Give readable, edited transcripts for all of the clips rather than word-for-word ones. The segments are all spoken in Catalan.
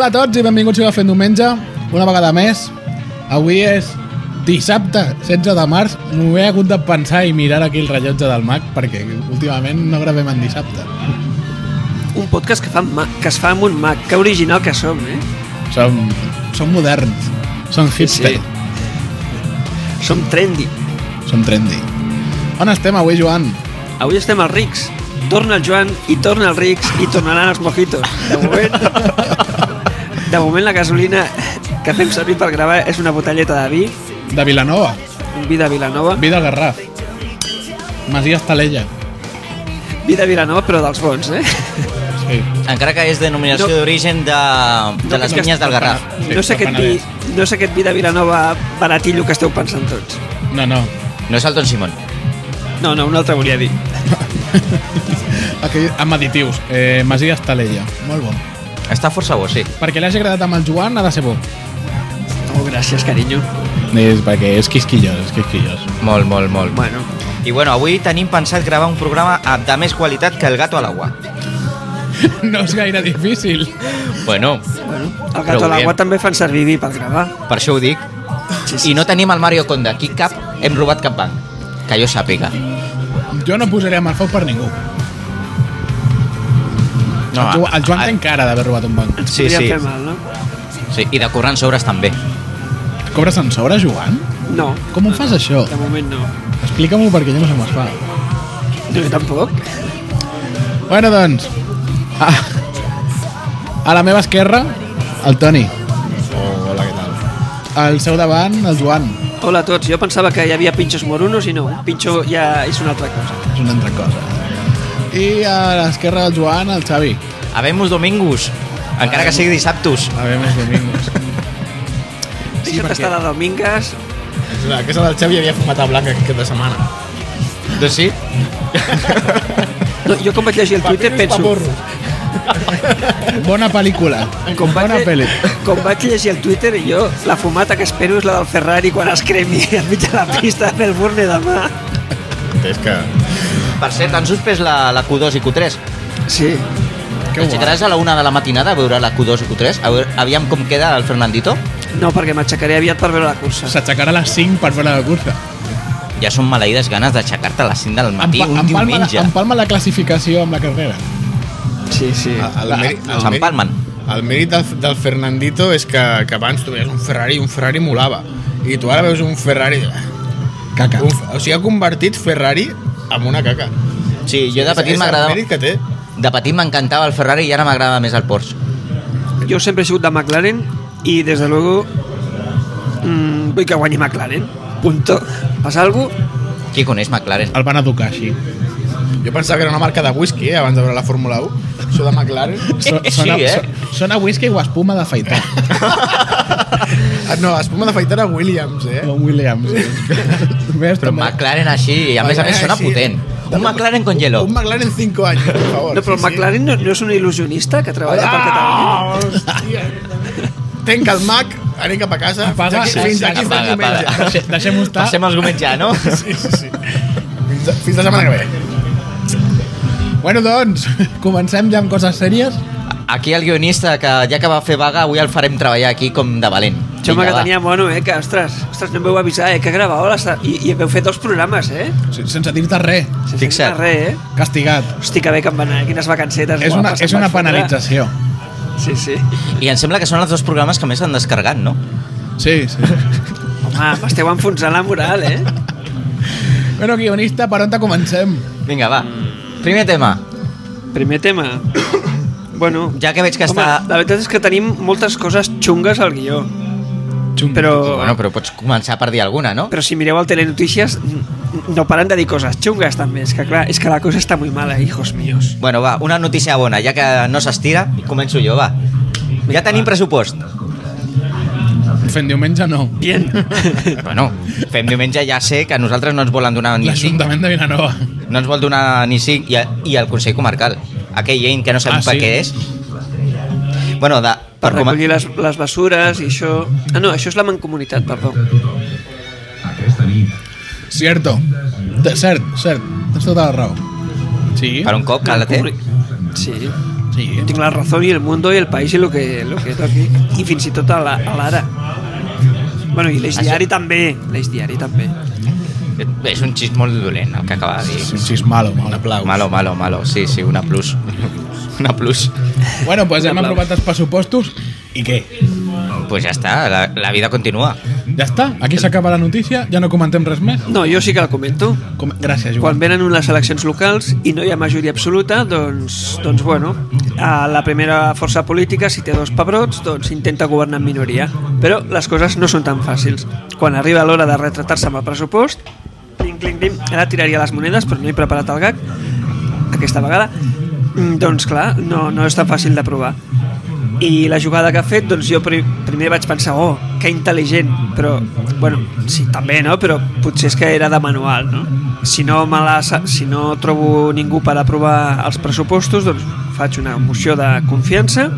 Hola a tots i benvinguts a Fent Diumenge, una vegada més. Avui és dissabte, 16 de març. M'ho he hagut de pensar i mirar aquí el rellotge del Mac perquè últimament no gravem en dissabte. Un podcast que es fa amb un Mac. Que original que som, eh? Som moderns, som hipster. Sí. Som trendy. Som trendy. On estem avui, Joan? Avui estem als Rics. Torna el Joan i torna els Rics i tornaran els mojitos. De moment la gasolina que fem servir per gravar és una botelleta de vi. De Vilanova. Un vi de Vilanova. Vi del Garraf. Masia Estalella. Vi de Vilanova, però dels bons, eh? Sí. Encara que és denominació d'origen de les vinyes del Garraf. No sé aquest vi de Vilanova baratillo que esteu pensant tots. No. No és el Don Simón. No, un altre volia dir. Aquí, amb additius. Masia Estalella. Molt bo. Està força bo, sí. Perquè li hagi agradat amb el Joan ha de ser bo. Oh, gràcies, carinyo. És perquè és quisquillós, Molt. Bueno. I bueno, avui tenim pensat gravar un programa de més qualitat que El gato al agua. No és gaire difícil. Bueno, El gato a l'aigua també fan servir vi per gravar. per això ho dic. Sí. I no tenim el Mario Conde. Aquí hem robat cap banc. Que jo sàpiga. Jo no posaré amb el foc per ningú. No, El Joan té encara d'haver robat un banc. Sí. Podria fer mal, no? Sí, i de currant sobres també. Cobres en sobre, Joan? No. Com ho fas, això? De moment no. Explica-m'ho perquè jo no sé com es fa. Jo tampoc. Bueno, doncs, a la meva esquerra, el Toni. Hola, què tal? Al seu davant, el Joan. Hola a tots. Jo pensava que hi havia pinxos morunos i no. Un pinxo ja és una altra cosa. És una altra cosa. I a l'esquerra del Joan, el Xavi. Habemos domingos, encara que sigui dissabtos. A veure, més domingos. Deixa't estar de domingues. A casa del Xavi havia fumat a blanc aquesta setmana. Doncs sí. No, jo com vaig llegir el Twitter penso... Bona pel·lícula. Bona pel·li. Com vaig llegir el Twitter, jo la fumata que espero és la del Ferrari quan es cremi al mig de la pista del Burne demà. És que... Per cert, han suspès la Q2 i Q3. Sí. Que T'aixecaràs a la 1 de la matinada a veure la Q2 i Q3? Aviam com queda el Fernandito. No, perquè m'aixecaré aviat per veure la cursa. S'aixecarà a les 5 per veure la cursa. Ja són maleïdes ganes d'aixecar-te a les 5 del matí un diumenge. Empalma la classificació amb la carrera. Sí. S'empalmen. El mèrit del Fernandito és que abans tu veies un Ferrari molava. I tu ara veus un Ferrari... Caca. O sigui, ha convertit Ferrari en una caca. Sí, jo de petit m'agradava... És el mèrit que té. De petit m'encantava el Ferrari i ara m'agrada més el Porsche. Jo sempre he sigut de McLaren i, des de luego, vull que guanyi McLaren. Punto. Passa alguna cosa? Qui coneix McLaren? El van educar així. Jo pensava que era una marca de whisky, abans de veure la Fórmula 1. Això de McLaren. Sona whisky o espuma d'afaitar. No, espuma d'afaitar a Williams, O Williams. Però McLaren així, i a més sona potent. Un McLaren con hielo. Un McLaren 5 anys, per favor. No, però el McLaren no és un il·lusionista que treballa per Catalunya? Hòstia. Tenc el Mac, anem cap a casa. Apaga, Fins aquí apaga, fem diumenge. apaga. Deixem-ho estar. Passem els gomets ja, no? Sí. Fins la setmana que ve. Bueno, doncs, comencem ja amb coses sèries. Aquí el guionista, que ja que va fer vaga, avui el farem treballar aquí com de valent. Home, que va. tenia mono, que, ostres, no em veu avisar, que gravàveu i veu fer 2 programes, Sense dir-te res. Sense Fixa't. dir res, Castigat. Hosti, que bé que em van anar, quines vacancetes. És una penalització. Sí. I em sembla que són els 2 programes que més s'han descarregat, no? Sí. Home, m'esteu enfonsant la moral, Bueno, guionista, per on te comencem? Vinga, va. Primer tema. Primer tema. Bueno, Ja que veig que home, està... la veritat és que tenim moltes coses xungues al guió. Però pots començar per dir alguna, no? si mireu el Telenotícies no paren de dir coses xungues també. És que clar, és que la cosa està muy mala, hijos míos. Bueno, va, una notícia bona, ja que no s'estira, començo jo, va. Ja tenim pressupost. Fent diumenge no. Bien. Bueno, fem diumenge, ja sé que a nosaltres no ens volen donar ni 5. L'Ajuntament de Vilanova. No ens vol donar ni 5 i el Consell Comarcal. Aquell llei que no sabem per què és. Bueno, per recollir les bessures i això... Ah, no, això és la mancomunitat, perdó. Cierto. Cert. Tens tota la raó. Sí. Per un cop, cala-te. Sí. Sí. Tinc la Razón i el Mundo i el País i lo que toqui. I fins i tot a l'Ara. Bueno, i l'Eix Diari també. L'Eix Diari també. És un xist molt dolent el que acaba de dir. Sí, sí, és malo. Malo. Sí, una plus. Una plus. Bueno, pues hem aprovat els pressupostos i què? Pues ja està, la vida continua. Ja està? Aquí s'acaba la notícia? Ja no comentem res més? No, jo sí que la comento. Gràcies, Joan. Quan venen unes eleccions locals i no hi ha majoria absoluta, doncs bueno, la primera força política, si té 2 pebrots, doncs intenta governar en minoria. Però les coses no són tan fàcils. Quan arriba l'hora de retratar-se amb el pressupost, ara tiraria les monedes, però no he preparat el gag aquesta vegada, doncs clar, no és tan fàcil d'aprovar. I la jugada que ha fet, doncs jo primer vaig pensar, que intel·ligent, però, bueno, sí, també, no? Però potser és que era de manual, no? Si no trobo ningú per aprovar els pressupostos, doncs faig una moció de confiança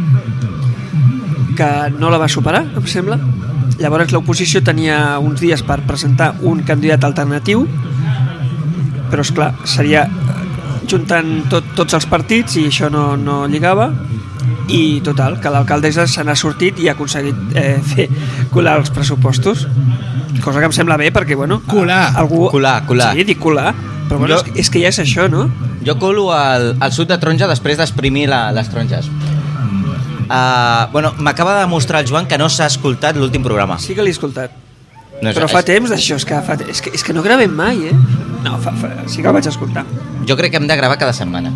que no la va superar, em sembla. Llavors l'oposició tenia uns dies per presentar un candidat alternatiu, però esclar, seria juntant tots els partits i això no lligava. I total, que l'alcaldessa se n'ha sortit i ha aconseguit fer colar els pressupostos, cosa que em sembla bé perquè, bueno, colar. Sí, dic colar, però bueno, és que ja és això, no? Jo colo al suc de taronja després d'esprimir les taronges. Bueno, m'acaba de demostrar el Joan que no s'ha escoltat l'últim programa. Sí que l'he escoltat, però fa temps d'això, és que no gravem mai, No, sí que el vaig escoltar. Jo crec que hem de gravar cada setmana.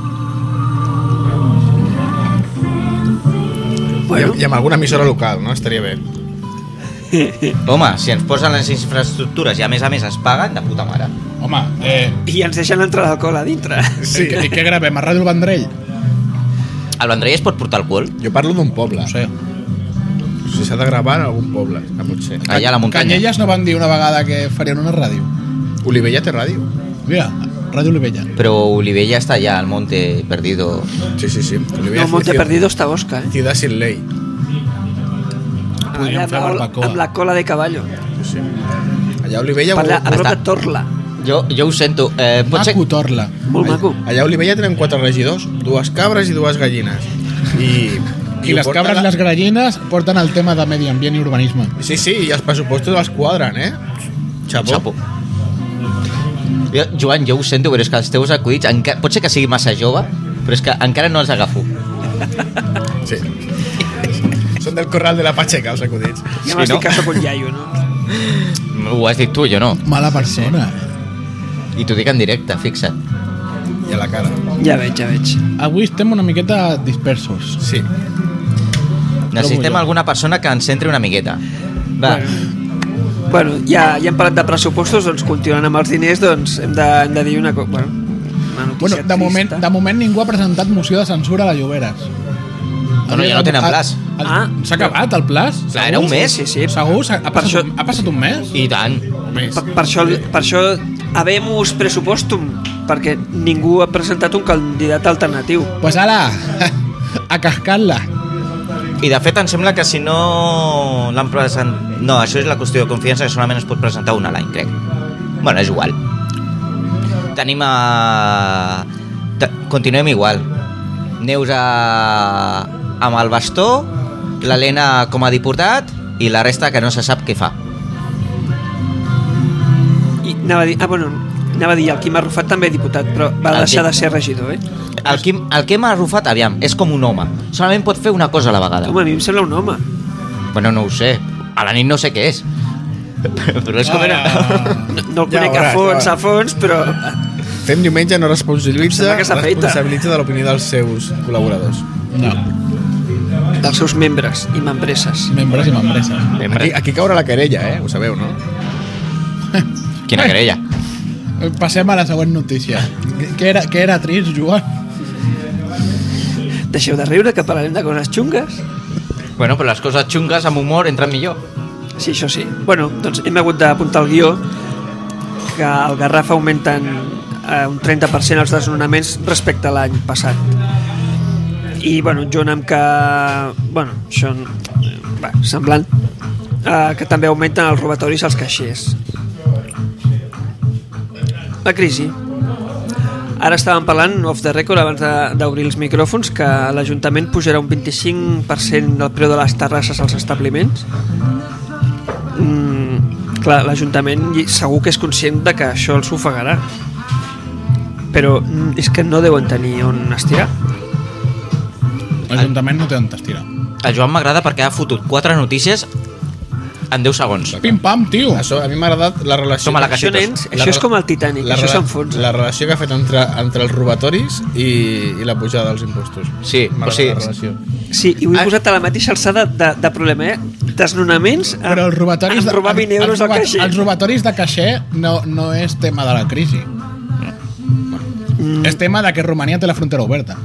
Bueno. I amb alguna emissora local, no? Estaria bé. Home, si ens posen les infraestructures i a més es paguen, de puta mare. Home, I ens deixen entrar l'alcohol a dintre. sí. I què gravem? A Ràdio El Vendrell? El Vendrell es pot portar alcohol? Jo parlo d'un poble. No sé. Si s'ha de gravar en algun poble, que pot ser. Allà a la muntanya. Canyelles no van dir una vegada que farien una ràdio? Olivella té ràdio. Mira, Ràdio Olivella. Però Olivella està allà al Monte Perdido. Sí. No, Monte Perdido està a Osca, Ciudad sin ley. Podríem fer barbacoa. Amb la cola de caballo. Sí. Allà a Olivella... A prop de Torla. Jo ho sento. Maco Torla. Molt maco. Allà a Olivella tenim 4 regidors, 2 cabres i 2 gallines. I les cabres i les gallines porten el tema de medi ambient i urbanisme. Sí, i els pressupostos els quadren, Xapó. Joan, jo ho sento, però és que els teus acudits pot ser que sigui massa jove, però és que encara no els agafo. Sí. Són del corral de la Pacheca, els acudits. Ja m'has dit que sóc un iaio, no? Ho has dit tu, jo no. Mala persona. I t'ho dic en directe, fixa't. I a la cara. Ja veig. Avui estem una miqueta dispersos. Sí. Necessitem alguna persona que ens centri una miqueta. Va. Bueno, ja hem parlat de pressupostos, doncs continuant amb els diners, doncs hem de dir una cosa. Bueno, de moment ningú ha presentat moció de censura a la Lloberes. No, ja no tenen plaç. S'ha acabat el plaç? Clar, era un mes. Sí. Segur? Ha passat un mes? I tant. Per això habemus pressupostum, perquè ningú ha presentat un candidat alternatiu. Pues ala, a cascar-la. I de fet em sembla que si no l'han presentat... No, això és la qüestió de confiança, que solament es pot presentar un a l'any, crec. Bueno, és igual. Tenim continuem igual. Neus amb el bastó, l'Helena com a diputat i la resta que no se sap què fa. I anava a dir, el Quim Arrufat també diputat, però va deixar de ser regidor, El Quim Arrufat, aviam, és com un home. Solament pot fer una cosa a la vegada. Home, a mi em sembla un home. Bueno, no ho sé. A la nit no sé què és. Però és com era... No el conec a fons, però... Fem diumenge no responsabilitza de l'opinió dels seus col·laboradors. No. Dels seus membres i membresses. Membres i membresses. Aquí caurà la querella, ho sabeu, no? Quina querella? Passem a la següent notícia. Què era trist, Joan? Deixeu de riure, que parlarem de coses xungues. Bueno, però les coses xungues amb humor entren millor. Sí, això sí. Bueno, doncs hem hagut d'apuntar al guió que al Garraf augmenten un 30% els desnonaments respecte a l'any passat. I, bueno, junt amb que... Bueno, això... semblant que també augmenten els robatoris als caixers. La crisi Ara estàvem parlant, off the record, abans d'obrir els micròfons, que l'Ajuntament pujarà un 25% del preu de les terrasses als establiments. Clar, l'Ajuntament segur que és conscient de que això els ofegarà. Però és que no deuen tenir on estirar. L'Ajuntament no té on estirar. El Joan m'agrada perquè ha fotut 4 notícies en 10 segons. Pim-pam, tio! Això, a mi m'ha agradat la relació... Toma la Això, nens, això és com el Titanic, això s'enfonsa. La relació que ha fet entre els robatoris i la pujada dels impostos. Sí, M'ha o sigui, agradat la relació. Sí, i ho he posat a la mateixa alçada de problema, Desnonaments Però els robatoris... en robar 20 euros al caixer. Els robatoris de caixer no és tema de la crisi. És tema de que Romania té la frontera oberta.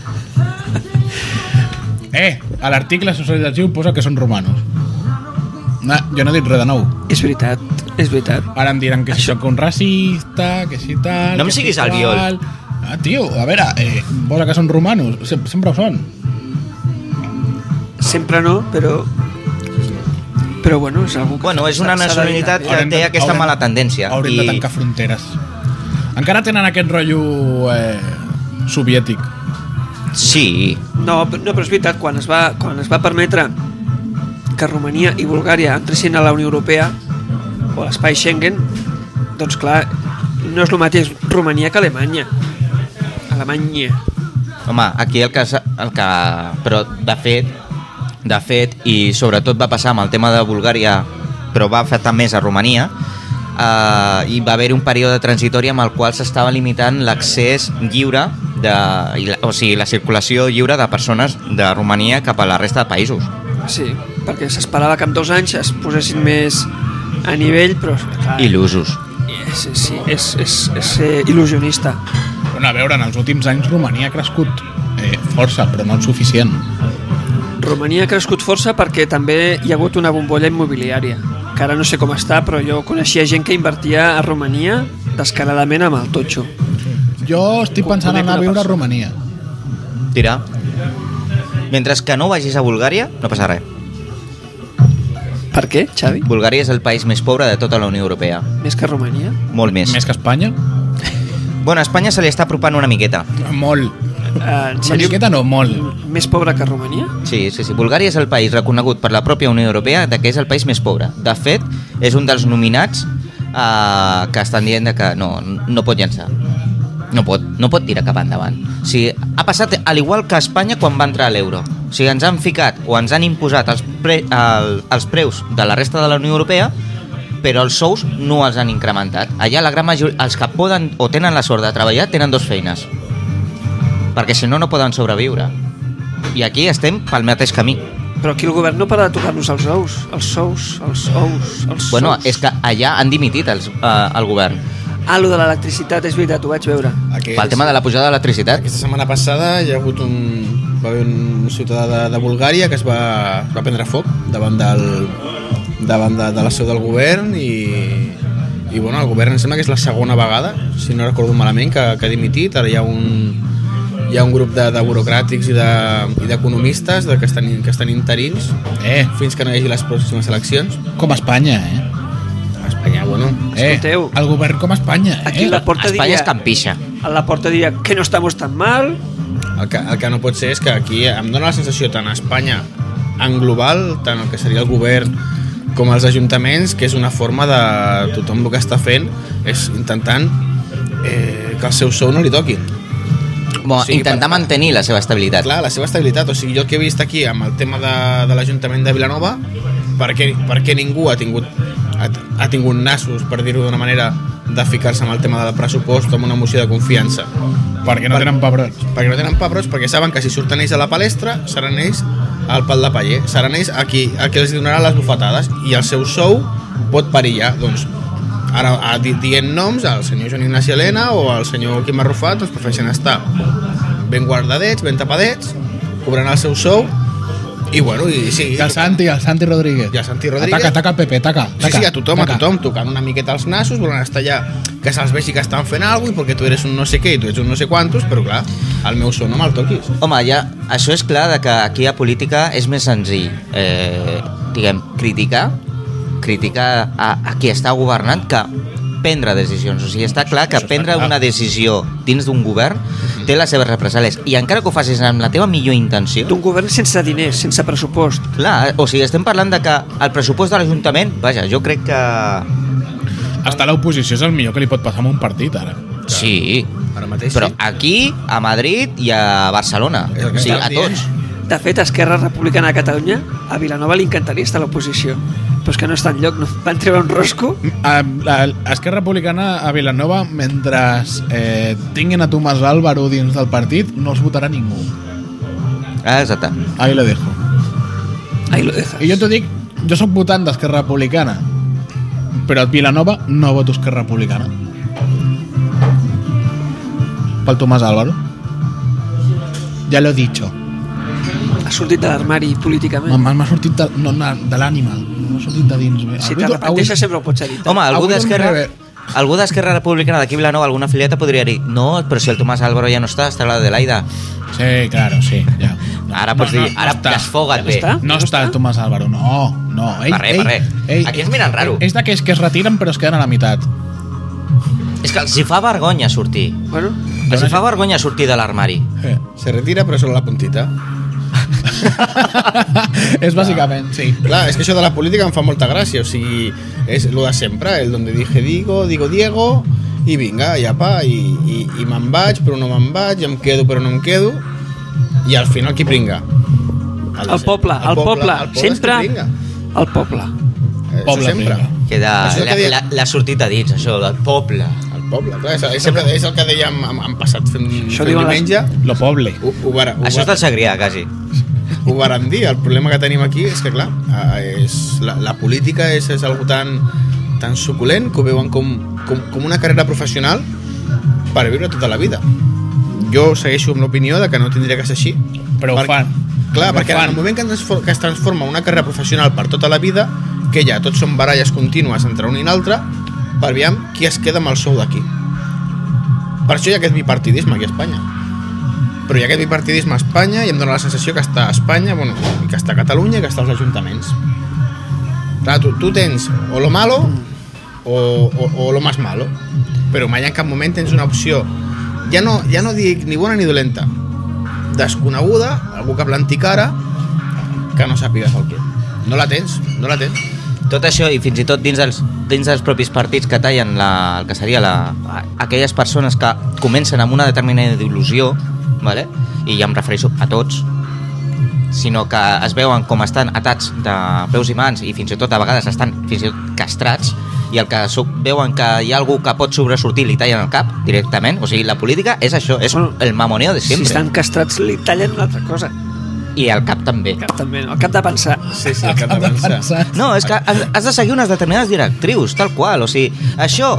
A l'article socialitzatiu posa que són romanos. No, jo no he dit res de nou. És veritat, és veritat. Ara em diran que si sóc un racista, que si tal... No em que siguis si albiol. tal. Tio, a veure, posa que són romanos. Sempre ho són. Sempre no, però bueno, és algú que... Bueno, és una s'ha de nacionalitat dedicar. que té aquesta mala tendència. Haurem de tancar fronteres. Encara tenen aquest rotllo soviètic. Sí. No, però és veritat, quan es va permetre que Romania i Bulgària entressin a la Unió Europea o a l'espai Schengen, doncs clar, no és el mateix Romania que Alemanya. Home, aquí el que... Però, de fet, i sobretot va passar amb el tema de Bulgària, però va afectar més a Romania, i va haver un període transitori amb el qual s'estava limitant l'accés lliure, o sigui, la circulació lliure de persones de Romania cap a la resta de països. Sí, perquè s'esperava que en 2 anys es posessin més a nivell, però clar, Il·lusos. sí, és il·lusionista. Bueno, a veure, en els últims anys Romania ha crescut força, però no el suficient. Romania ha crescut força perquè també hi ha hagut una bombolla immobiliària, que ara no sé com està, però jo coneixia gent que invertia a Romania descaradament amb el totxo. Jo estic pensant en anar a viure a Romania. Tira. Mentre que no vagis a Bulgària, no passa res. Per què, Xavi? Bulgària és el país més pobre de tota la Unió Europea. Més que Romania? Molt més. Més que Espanya? Bueno, a Espanya se li està apropant una miqueta. Molt. En Una sèrio? miqueta no, molt. Més pobre que Romania? Sí. Bulgària és el país reconegut per la pròpia Unió Europea de que és el país més pobre. De fet, és un dels nominats que estan dient de que no pot llançar. No pot tirar cap endavant. O sigui, ha passat al igual que a Espanya quan va entrar a l'euro. O sigui, ens han ficat o ens han imposat els preus de la resta de la Unió Europea, però els sous no els han incrementat. Allà la gran majoria, els que poden o tenen la sort de treballar, tenen 2 feines. Perquè si no, no poden sobreviure. I aquí estem pel mateix camí. Però aquí el govern no para de tocar-nos els sous. Bueno, és que allà han dimitit el govern. Lo de l'electricitat, és veritat, ho vaig veure. Pel tema de la pujada de l'electricitat. Aquesta setmana passada hi ha hagut va haver un ciutadà de Bulgària que es va prendre foc davant de la seu del govern i bueno, el govern em sembla que és la segona vegada, si no recordo malament, que ha dimitit. Ara hi ha un grup de burocràtics i d'economistes que estan interins fins que no hi hagi les pròximes eleccions. Com a Espanya, Espanya, bueno. Escolteu. El govern com a Espanya, Aquí la porta Espanya és diria... campixa. A la porta diria que no estamos tan mal. El que no pot ser és que aquí em dóna la sensació tant a Espanya en global, tant el que seria el govern com els ajuntaments, que és una forma de tothom el que està fent és intentant que el seu sou no li toqui. Bueno, intentar mantenir la seva estabilitat. Clar, la seva estabilitat. O sigui, jo el que he vist aquí amb el tema de l'Ajuntament de Vilanova, perquè ningú ha tingut nassos, per dir-ho d'una manera, de ficar-se amb el tema del pressupost amb una moció de confiança. Perquè no tenen pebrots. Perquè no tenen pebrots, perquè saben que si surten ells a la palestra seran ells al pal de paller, seran ells a qui els donaran les bufetades i el seu sou pot perillar. Doncs ara dient noms, el senyor Joan Ignasi Elena o el senyor Quim Arrufat, doncs prefereixen estar ben guardadets, ben tapadets, cobrant el seu sou i bueno, i sí. I el Santi Rodríguez. I el Santi Rodríguez. Ataca el PP, ataca. Sí, a tothom, tocant una miqueta els nassos, volen estar allà, que se'ls vegi que estan fent alguna cosa, i perquè tu eres un no sé què i tu ets un no sé quantos, però clar, el meu son no me'l toquis. Home, ja, això és clar que aquí a política és més senzill, criticar a qui està governant que prendre decisions. O sigui, està clar que Això està prendre clar. una decisió dins d'un govern té les seves represàlies. I encara que ho facis amb la teva millor intenció... D'un govern sense diners, sense pressupost. Clar, o sigui, estem parlant de que el pressupost de l'Ajuntament, vaja, jo crec que... Estar a l'oposició és el millor que li pot passar a un partit, ara. Sí, Ara mateix però sí. aquí, a Madrid i a Barcelona. És el que O sigui, estan a tots. De fet, Esquerra Republicana de Catalunya, a Vilanova li encantaria estar a l'oposició. Però és que no està enlloc, no? Van treure un rosco. Esquerra Republicana a Vilanova, mentre tinguin a Tomàs Álvaro dins del partit, no els votarà ningú. Exacte. Ahí lo dejo. Ahí lo dejas. I jo t'ho dic, jo sóc votant d'Esquerra Republicana, però a Vilanova no voto Esquerra Republicana. Pel Tomàs Álvaro. Ja lo he dicho. Ha sortit de l'armari políticament. M'ha sortit de l'ànima. M'ha sortit de dins. Si t'arrepenteixes sempre ho pots editar. Home, algú Avui d'Esquerra... dormiré Algú d'Esquerra Republicana d'aquí a Vilanova, alguna afiliata podria dir no, però si el Tomàs Álvaro ja no està la Adelaida. Sí, claro, sí. Ja. Ara pots dir, ara està. desfoga't Ja no bé. està? No està el Tomàs Álvaro, no. Per res. Aquí ens miren raro. És d'aquells que es retiren però es queden a la meitat. És que els hi fa vergonya sortir. Bueno, Els hi fa vergonya sortir de l'armari. Se retira però solo la puntita. És bàsicament, sí. Clar, és que això de la política em fa molta gràcia. O sigui, és lo de sempre, el donde dije digo Diego, i vinga, i apa, i me'n vaig, però no me'n vaig, i em quedo, però no em quedo, i al final qui pringa? el poble, sempre pringa. el poble. Poble sempre. pringa. Queda Això que deia- l'ha sortit a dins, això, del poble. El poble, clar, és el que dèiem en passat fent Això diuen les- diumenge. Lo poble. Això és del Segrià, quasi. Ho varen dir, el problema que tenim aquí és que, clar, la política és algo tan suculent que ho veuen com una carrera professional per viure tota la vida. Jo segueixo amb l'opinió de que no tindria que ser així. Però ho fan. Clar, Però perquè ho fan. en el moment que es transforma una carrera professional per tota la vida, que ja tots són baralles contínues entre un i l'altre, per aviam qui es queda amb el sou d'aquí. Per això hi ha aquest bipartidisme aquí a Espanya. Però hi ha aquest bipartidisme a Espanya i em dóna la sensació que està a Espanya, bueno, que està a Catalunya i que està als ajuntaments. Clar, tu tens o lo malo o lo más malo, però mai en cap moment tens una opció, ja no dic ni bona ni dolenta, desconeguda, algú que planti cara, que no sàpigues el què. No la tens. Tot això, i fins i tot dins dels propis partits que tallen el que seria aquelles persones que comencen amb una determinada ideologia, vale? I ja em refereixo a tots, sinó que es veuen com estan atats de peus i mans i fins i tot a vegades estan fins i tot castrats, i el que veuen que hi ha algú que pot sobresortir li tallen el cap directament. O sigui, la política és això, és el mamoneo de Si sempre. estan castrats li tallen una altra cosa. I el cap també. El cap també, no? El cap de pensar. Sí, el que has de pensar. No, és que has de seguir unes determinades directrius, tal qual. O sigui, això...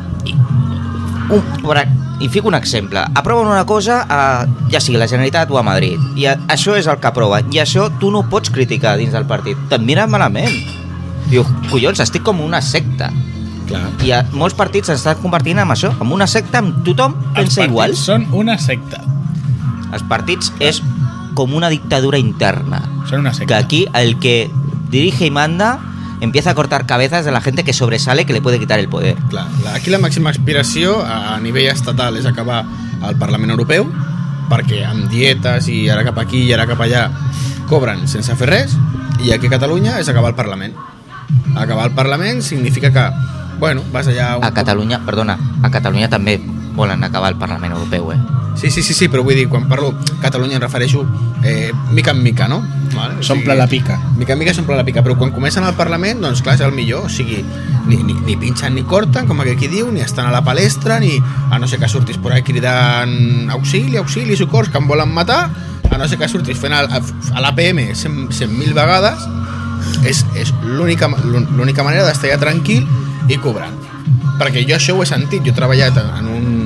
I fico un exemple. Aproven una cosa ja sigui a la Generalitat o a Madrid, i això és el que aproven, i això tu no pots criticar dins del partit. Te'n miren malament. Diu, collons, estic com una secta. Clar. I molts partits s'estan convertint en això, en una secta, amb tothom pensa igual. Els partits són una secta. Els partits és com una dictadura interna. Són una Que secta. aquí el que dirige y manda empieza a cortar cabezas de la gente que sobresale, que le puede quitar el poder. Clar, aquí la màxima aspiració a nivell estatal és acabar al Parlament Europeu, perquè amb dietes i ara cap aquí i ara cap allà cobren sense fer res, i aquí a Catalunya és acabar el Parlament. Acabar el Parlament significa que, bueno, vas allà... A Catalunya, perdona, a Catalunya també volen acabar el Parlament Europeu, Sí, però vull dir, quan parlo Catalunya em refereixo mica en mica, no? Vale? S'omple la pica. Mica en mica s'omple la pica, però quan comencen al Parlament, doncs clar, és el millor, o sigui, ni pinxen ni corten, com aquí diu, ni estan a la palestra, ni a no ser que surtis per ahí cridant auxili, socors, que em volen matar, a no ser que surtis fent a l'APM 100.000 vegades, és l'única manera d'estar ja tranquil i cobrant. Perquè jo això ho he sentit, jo he treballat en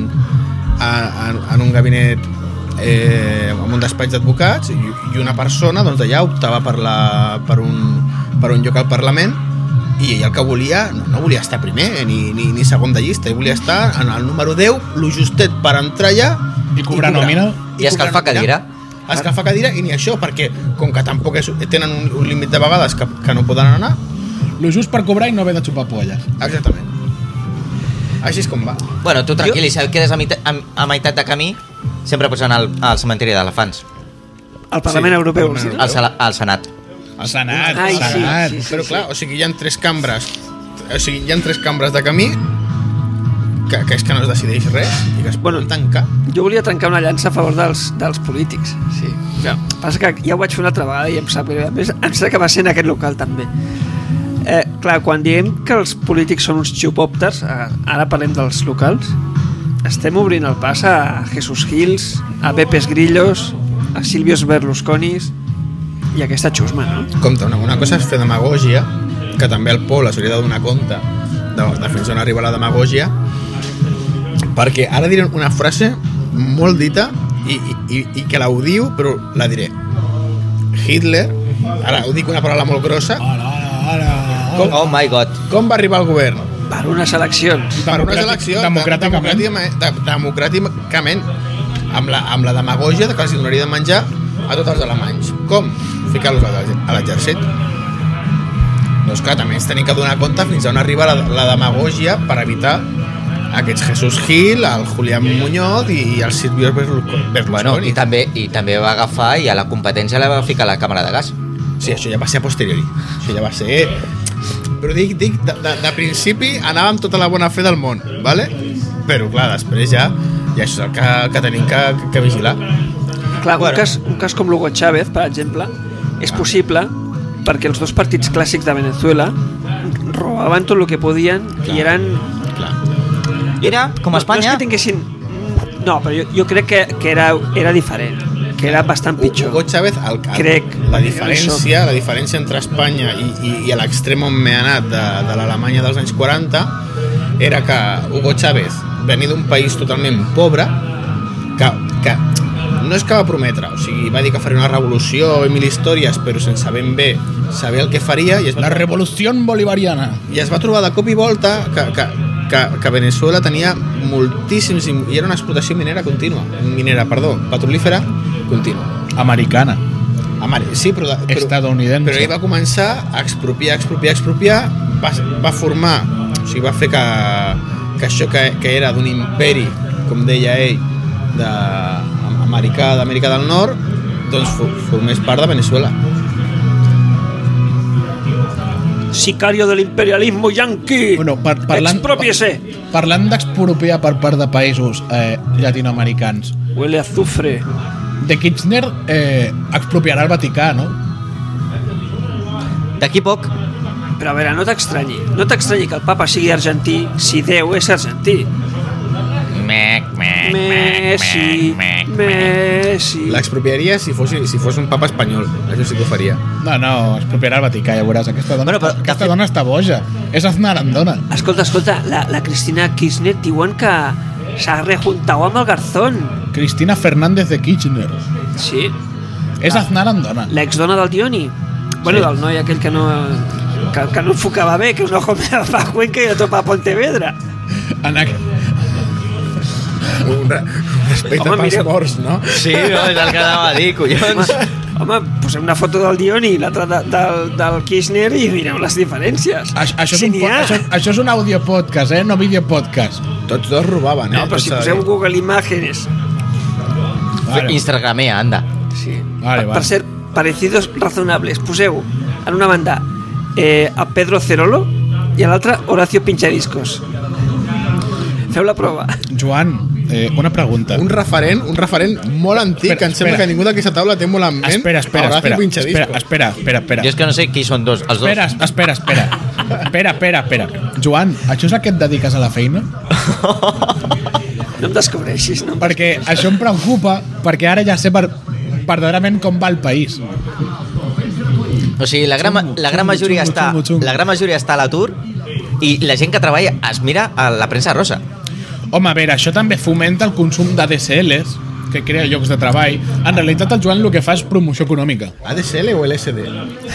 un gabinet en un despatx d'advocats i una persona doncs d'allà optava per un lloc al Parlament i ell el que volia no volia estar primer ni segon de llista, ell volia estar en el número 10, lo justet per entrar allà I cobrar nòmina. I escalfar cadira. Escalfar cadira, i ni això, perquè com que tampoc tenen un límit de vegades que no poden anar. Lo just per cobrar i no haver de xupar polles. Exactament. Així és com va. Bueno, tu tranquil, i si et quedes a meitat de camí, sempre pots anar al cementiri d'elefants. Al Parlament Europeu. Sí. Al Senat. El Senat, Ai, el Senat. sí. Però clar, o sigui, hi ha 3 cambres. O sigui, hi ha 3 cambres de camí que és que no es decideix res i que es poden tancar. Jo volia trencar una llança a favor dels polítics. Sí. Ja, passa que ja ho vaig fer una altra vegada i em sap greu. A més, em sap que va ser en aquest local també. Clar, quan diem que els polítics són uns xupòpters, ara parlem dels locals, estem obrint el pas a Jesús Gils, a Pepes Grillos, a Silvios Berlusconis i aquesta xusma, no? Compte, una cosa és fer demagògia, que també el poble s'hauria de donar compte de fins on arriba la demagògia, perquè ara diré una frase molt dita i que l'audio, però la diré. Hitler, ara ho dic una paraula molt grossa, Oh my god. com va arribar al govern? Per unes eleccions. Per unes eleccions democràticament, amb la demagògia que els donaria de menjar a tots els alemanys. Com? Ficar-los a l'exèrcit. Doncs clar, també ens tenim que donar compte fins on arriba la demagògia per evitar aquests Jesús Gil, el Julián Muñoz i el Silvio Berlusconi. Bueno, i també va agafar i a la competència la va ficar la càmera de gas. Sí, això ja va ser a posteriori. Això ja va ser... Però dic de principi anàvem tota la bona fe del món, ¿vale? Però clar, després ja això és el que tenim que vigilar. Clar, un cas com l'Hugo Chávez, per exemple, és possible perquè els 2 partits clàssics de Venezuela robaven tot el que podien i eren... Era com a Espanya. No és que tinguessin... No, però jo crec que era diferent, que era bastant pitjor. Hugo Chávez, la diferència entre Espanya i l'extrem on m'he anat de l'Alemanya dels anys 40 era que Hugo Chávez venia d'un país totalment pobre que no és que va prometre, o sigui, va dir que faria una revolució i 1000 històries, però sense ben bé saber el que faria la revolució bolivariana i es va trobar de cop i volta que Venezuela tenia moltíssims i era una explotació petrolífera contínua. Americana. Sí, però estadounidense. Però ell va començar a expropiar, va formar, o sigui, va fer que això que era d'un imperi, com deia ell, d'Amèrica del Nord, doncs formés part de Venezuela. Sicario del imperialismo yanqui. Bueno, expropiese. Parlant d'expropiar per part de països llatinoamericans. Huele a azufre. De Kirchner expropiarà el Vaticà, no? D'aquí poc. Però a veure, no t'estranyi que el papa sigui argentí si Déu és argentí. Messi. L'expropiaria si fos un papa espanyol. Això sí que ho faria. No, expropiarà el Vaticà, ja veuràs. Aquesta dona està boja. És Aznar Andona. Escolta, la Cristina Kirchner diuen que s'ha rejuntado amb el Garzón. Cristina Fernández de Kirchner. Sí. És Aznar Andona. L'exdona del Dioni. Bueno, del noi aquell que no enfocava bé, que un ojo me va a Cuenca i otro pa Pontevedra. Un respecte pels morts, no? Sí, no, és el que anava a dir, collons. Home, posem una foto del Dioni i l'altra del Kirchner i mireu les diferències. Això és un audiopodcast, no videopodcast. Tots dos robaven, No, però si poseu Google Imágenes. Vale. Instagramea, anda. Sí. Vale. Per ser parecidos razonables, poseu en una banda a Pedro Cerolo i a l'altra Horacio Pinchadiscos. Feu la prova. Joan, una pregunta. Un referent molt antic, que em sembla que ningú d'aquesta taula té molt en ment. Espera. Jo és que no sé qui són els dos. Espera. Joan, això és el que et dediques a la feina? No em descobreixis, no? Perquè això em preocupa, perquè ara ja sé verdaderament com va el país. O sigui, la gran majoria està a l'atur i la gent que treballa es mira a la premsa rosa. Home, a veure, això també fomenta el consum d'ADSLs, que crea llocs de treball. En realitat, el Joan el que fa és promoció econòmica. ADSL o LSD?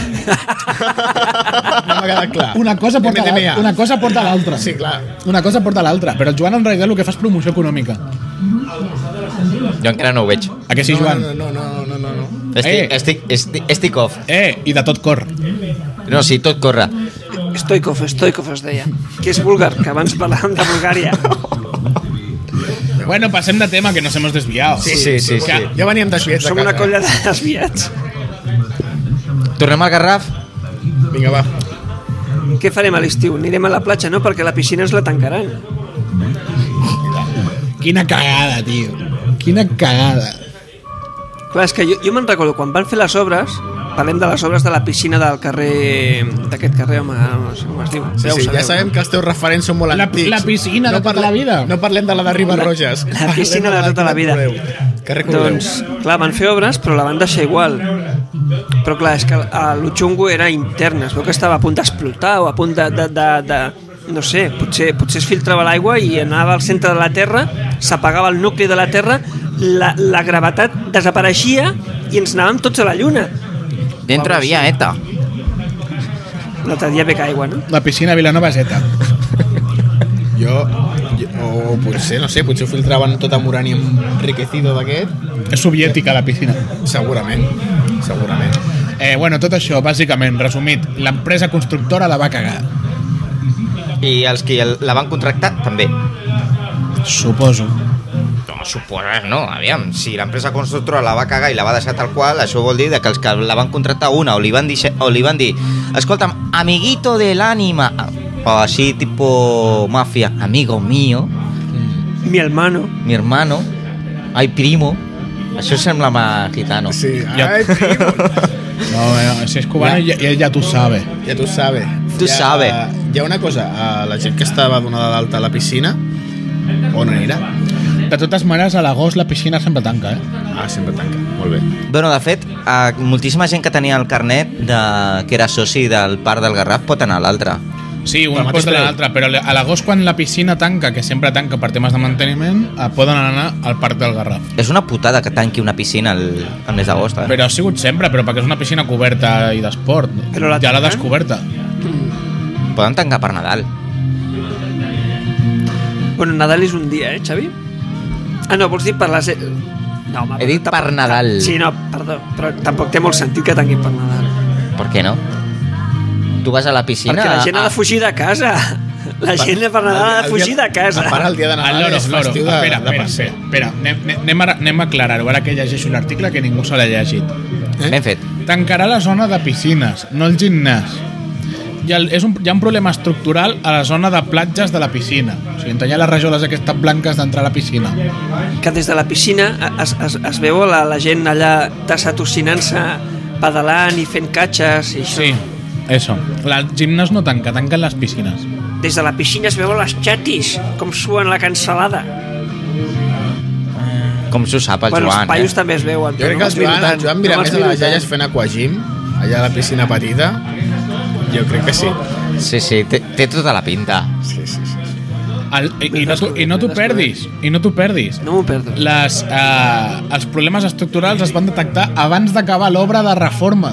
No m'ha quedat clar. Una cosa porta l'altra. Sí, clar. Una cosa porta l'altra. Però el Joan en realitat el que fa és promoció econòmica. Jo encara no ho veig. A què sí, Joan? No. Estic off. I de tot cor. No, sí, tot corre. Stoikov es deia, que és búlgar, que abans parlàvem de Bulgària. Bueno, passem de tema, que nos hemos desviado. Sí. Ja veníem desviats de Som una casa. colla de desviats. Tornem al Garraf? Vinga, va. Què farem a l'estiu? Anirem a la platja, no? Perquè la piscina ens la tancaran. Quina cagada, tio. Quina cagada. Clar, és que jo me'n recordo, quan van fer les obres, parlem de les obres de la piscina del carrer... d'aquest carrer, home, no sé com es diu. Sí, ja sabem que els teus referents són molt antics. La piscina de tota la vida. No parlem de la de Ribarroges. La piscina de tota la vida. Que recordeu. Doncs, clar, van fer obres, però la van deixar igual. Però clar, és que el xungo era intern, es veu que estava a punt d'explotar o a punt de no sé, potser es filtrava l'aigua i anava al centre de la Terra, s'apagava el nucli de la Terra, la gravetat desapareixia i ens anàvem tots a la Lluna. Dentro havia ETA. L'altre dia bec aigua, no? La piscina Vilanova és ETA. O potser, no sé, potser ho filtraven tot amb urani enriquecido d'aquest. És soviètica, la piscina. Segurament. Bueno, tot això, bàsicament, resumit, l'empresa constructora la va cagar. I els que la van contractar, també. Suposo. No, suposes, no. Aviam, si l'empresa constructora la va cagar i la va deixar tal qual, això vol dir que els que la van contractar o li van dir escolta'm, amiguito de l'ànima, o així, tipo mafia, amigo mío, Mi hermano. mi hermano, ay primo, això sembla más gitano. Sí, Ja- primo. No, si és cubano ja tu sabe. Ja tu sabe. Tu sabe. Hi ha una cosa, la gent que estava donada d'alta a la piscina, on anirà? De totes maneres, a l'agost la piscina sempre tanca, Sempre tanca, molt bé. Bueno, de fet, moltíssima gent que tenia el carnet que era soci del Parc del Garraf pot anar a l'altre. Sí, un Pel mateix post de preu. l'altre, però a l'agost quan la piscina tanca, que sempre tanca per temes de manteniment, poden anar al Parc del Garraf. És una putada que tanqui una piscina al mes d'agost, Però ha sigut sempre, però perquè és una piscina coberta i d'esport. Però la Ja l'ha tanquen? descoberta. Poden tancar per Nadal. Bueno, Nadal és un dia, Xavi? Ah, no, vols dir per les... No, home, He dit tampoc- per Nadal. Sí, no, perdó, però tampoc té molt sentit que tanquin per Nadal. Per què no? Tu vas a la piscina... Perquè la gent ha de fugir de casa. La gent per Nadal ha de fugir de casa. A part, el dia de Nadal Loro, és Loro, festiu de... espera. Anem a aclarar-ho, ara que llegeixo l'article que ningú se l'ha llegit. Ben fet. Tancarà la zona de piscines, no el gimnàs. Hi ha un problema estructural a la zona de platges de la piscina. O sigui, on hi ha les rajoles aquestes blanques d'entrar a la piscina. Que des de la piscina es veu la gent allà desatocinant-se, pedalant i fent catxes i això. Sí, eso. El gimnàs no tanca, tanquen les piscines. Des de la piscina es veuen les xatis, com suen la cansalada. Com s'ho sap el Bueno, Joan, els paios també es veuen. Jo crec que el Joan mira més a les iaies fent aquagym, allà a la piscina petita. Jo crec que sí. Sí, té tota la pinta. Sí. I no t'ho perdis. No m'ho perdo. Els problemes estructurals es van detectar abans d'acabar l'obra de reforma.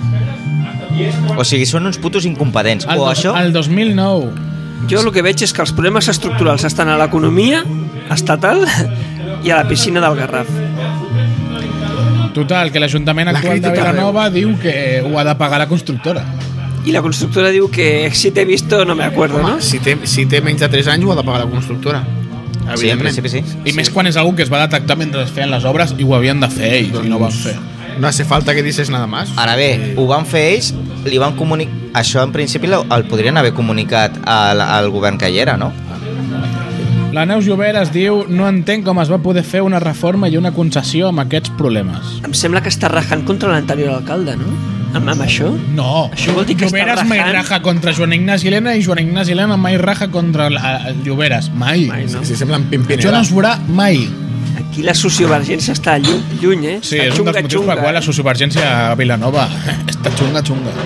O sigui, són uns putos incompetents. O això... El 2009. Jo el que veig és que els problemes estructurals estan a l'economia estatal i a la piscina del Garraf. Total, que l'Ajuntament actual de crítica Vilanova diu que ho ha de pagar la constructora. I la constructora diu que si t'he visto no me acuerdo, no? Si té menys de 3 anys ho ha de pagar la constructora. Sí, en principi sí. I més quan és algú que es va detectar mentre es feien les obres i ho havien de fer ells, i no ho van fer. No hace falta que dices nada más. Ara bé, ho van fer ells, li van comunicar... Això en principi el podrien haver comunicat al govern que hi era, no? La Neus Lloberes diu: no entenc com es va poder fer una reforma i una concessió amb aquests problemes. Em sembla que està rajant contra l'anterior alcalde, no? Amb això? No, Això vol dir que Lloberes està mai rajant. raja contra Joan Ignasi Helena i Joan Ignasi Helena mai raja contra Lloberes. Mai. Mai, no? Si semblen Això Pimpinela. no es veurà mai. Aquí la sociovergència està lluny, eh? Sí, Està és un dels motius per qual la sociovergència a Vilanova està xunga.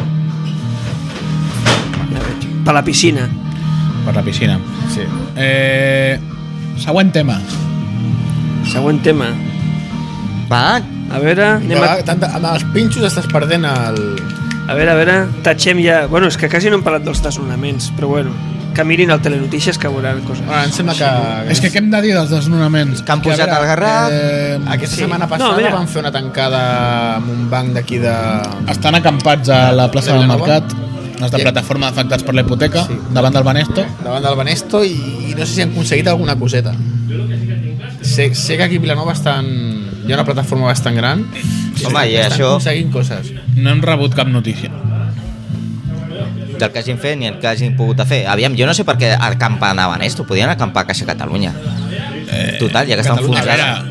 Ja veig. Per la piscina. Per la piscina. Sí. Següent tema. Següent tema. Va, A veure, anem a... Amb els pinxos estàs perdent el... A veure, tatxem ja... Bueno, és que quasi no hem parlat dels desnonaments, però bueno, que mirin el Telenotícies que veuran coses. Bueno, em sembla que... És que què hem de dir dels desnonaments? Que han posat al Garraf. Aquesta Sí. setmana No, passada mira. van fer una tancada amb un banc d'aquí de... Estan acampats a la plaça De del Vilanova? Mercat. els de plataforma d'afectats per la hipoteca, davant del Banesto. Davant del Banesto i no sé si han aconseguit alguna coseta. Sé que aquí a Vilanova hi ha una plataforma bastant gran. Home, i estan això... aconseguint coses. No hem rebut cap notícia. Del que hagin fet ni el que hagin pogut fer. Aviam, jo no sé per què acampen a Banesto, podien acampar a Caixa Catalunya. Total, ja que estan enfonsats.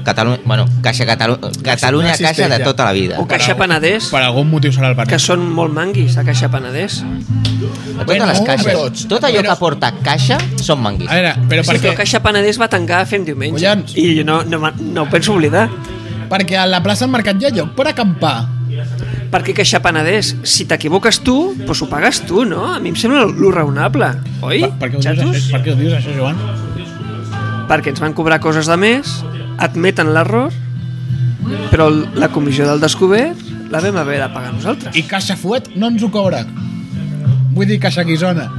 Catalunya Caixa de tota la vida. O Caixa Penedès, Per algun motiu serà el que Banesto. són molt manguis a Caixa Penedès. Totes les caixes, tots. tot allò que porta caixa són manguis. A veure, però Sí, per però què? Caixa Penedès va tancar fent diumenge. Collons. I jo no ho penso oblidar. Perquè a la plaça del Mercat hi ha lloc per acampar. Perquè Caixa Penedès, si t'equivoques tu, doncs ho pagues tu, no? A mi em sembla lo raonable, oi? Per què ho dius xatos? això, per què ho dius això, Joan? Perquè ens van cobrar coses de més, admeten l'error, però la comissió del descobert la vam haver de pagar nosaltres. I Caixa Fuet no ens ho cobra. Vull dir Caixa Guisona.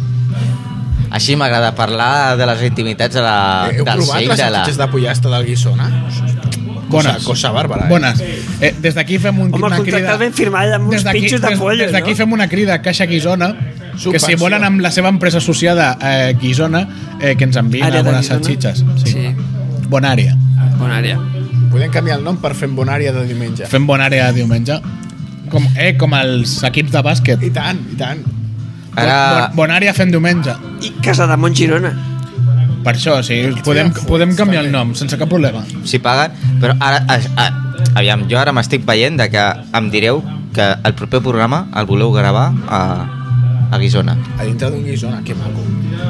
Així m'agrada parlar de les intimitats de Heu del provat seny les de la... salsitxes de pollastre del Guissona? Bones. Cosa bàrbara, Bones. Des d'aquí fem Home, el una contracte crida... el vam firmar amb uns pitxos de pollo, Des d'aquí no? fem una crida a Caixa Guisona, que si Subvenció. volen amb la seva empresa associada Guisona, que ens enviïn Àrea de algunes Guisona? salsitxes. Sí. Bona àrea. Bona àrea. Podem canviar el nom per Fem Bonària de diumenge. Fem bona àrea diumenge. Com els equips de bàsquet. I tant, i tant. Ara... Bona àrea fem diumenge. I Casa de Montgirona. Per això, sí, podem canviar el nom, sense cap problema. si paguen, però ara aviam, jo ara m'estic veient de que em direu que el proper programa el voleu gravar a Guissona. A dintre d'un Guissona, que maco.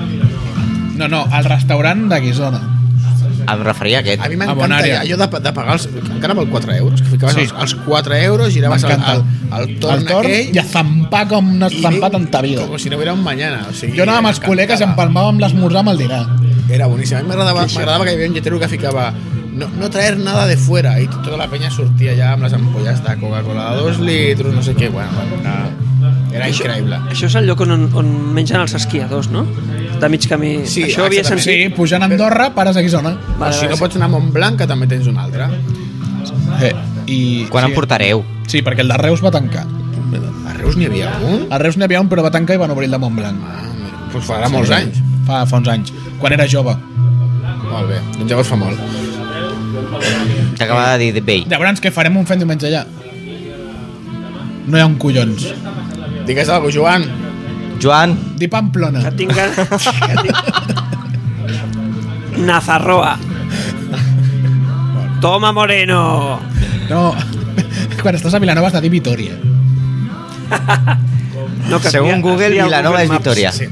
No, al restaurant de Guissona. Em referia a aquest. A mi A m'encanta Bonària. allò de pagar encara amb el 4 euros, que ficaves Sí. els 4 euros, giraves M'encanta. el torn aquell i a zampar com no has i zampat en ta vida. com si no hubiera un mañana. O sigui, Jo anava amb els col·legues i empalmàvem l'esmorzar amb el dinar. Era boníssim. A mi m'agradava que hi havia un lletero que ficava no traer nada de fuera i tota la penya sortia ja amb les ampolles de Coca-Cola de 2 litros, no sé què. Bueno, era increïble. Això és el lloc on mengen els esquiadors, no? De mig camí. Sí, Això havia exactament. sentit. Sí, pujant a Andorra, pares a Guissona. O si no pots anar a Montblanc, que també tens un altre. Quan em portareu? Sí, perquè el de Reus va tancar. A Reus n'hi havia un? A Reus n'hi havia un, però va tancar i van obrir el de Montblanc. Doncs farà molts anys. Fa uns anys, quan era jove. Molt bé, doncs llavors fa molt. T'acaba de dir vell. Llavors, què farem un fent diumenge allà? No hi ha un collons. Digues alguna cosa, Joan. Joan, Di Pamplona. Que tinc Nazarroa. Toma Moreno. No, quan estàs a Vilanova has de dir Vitoria. No, que segons Google, estigui al Vilanova és Maps. Vitoria. Sí.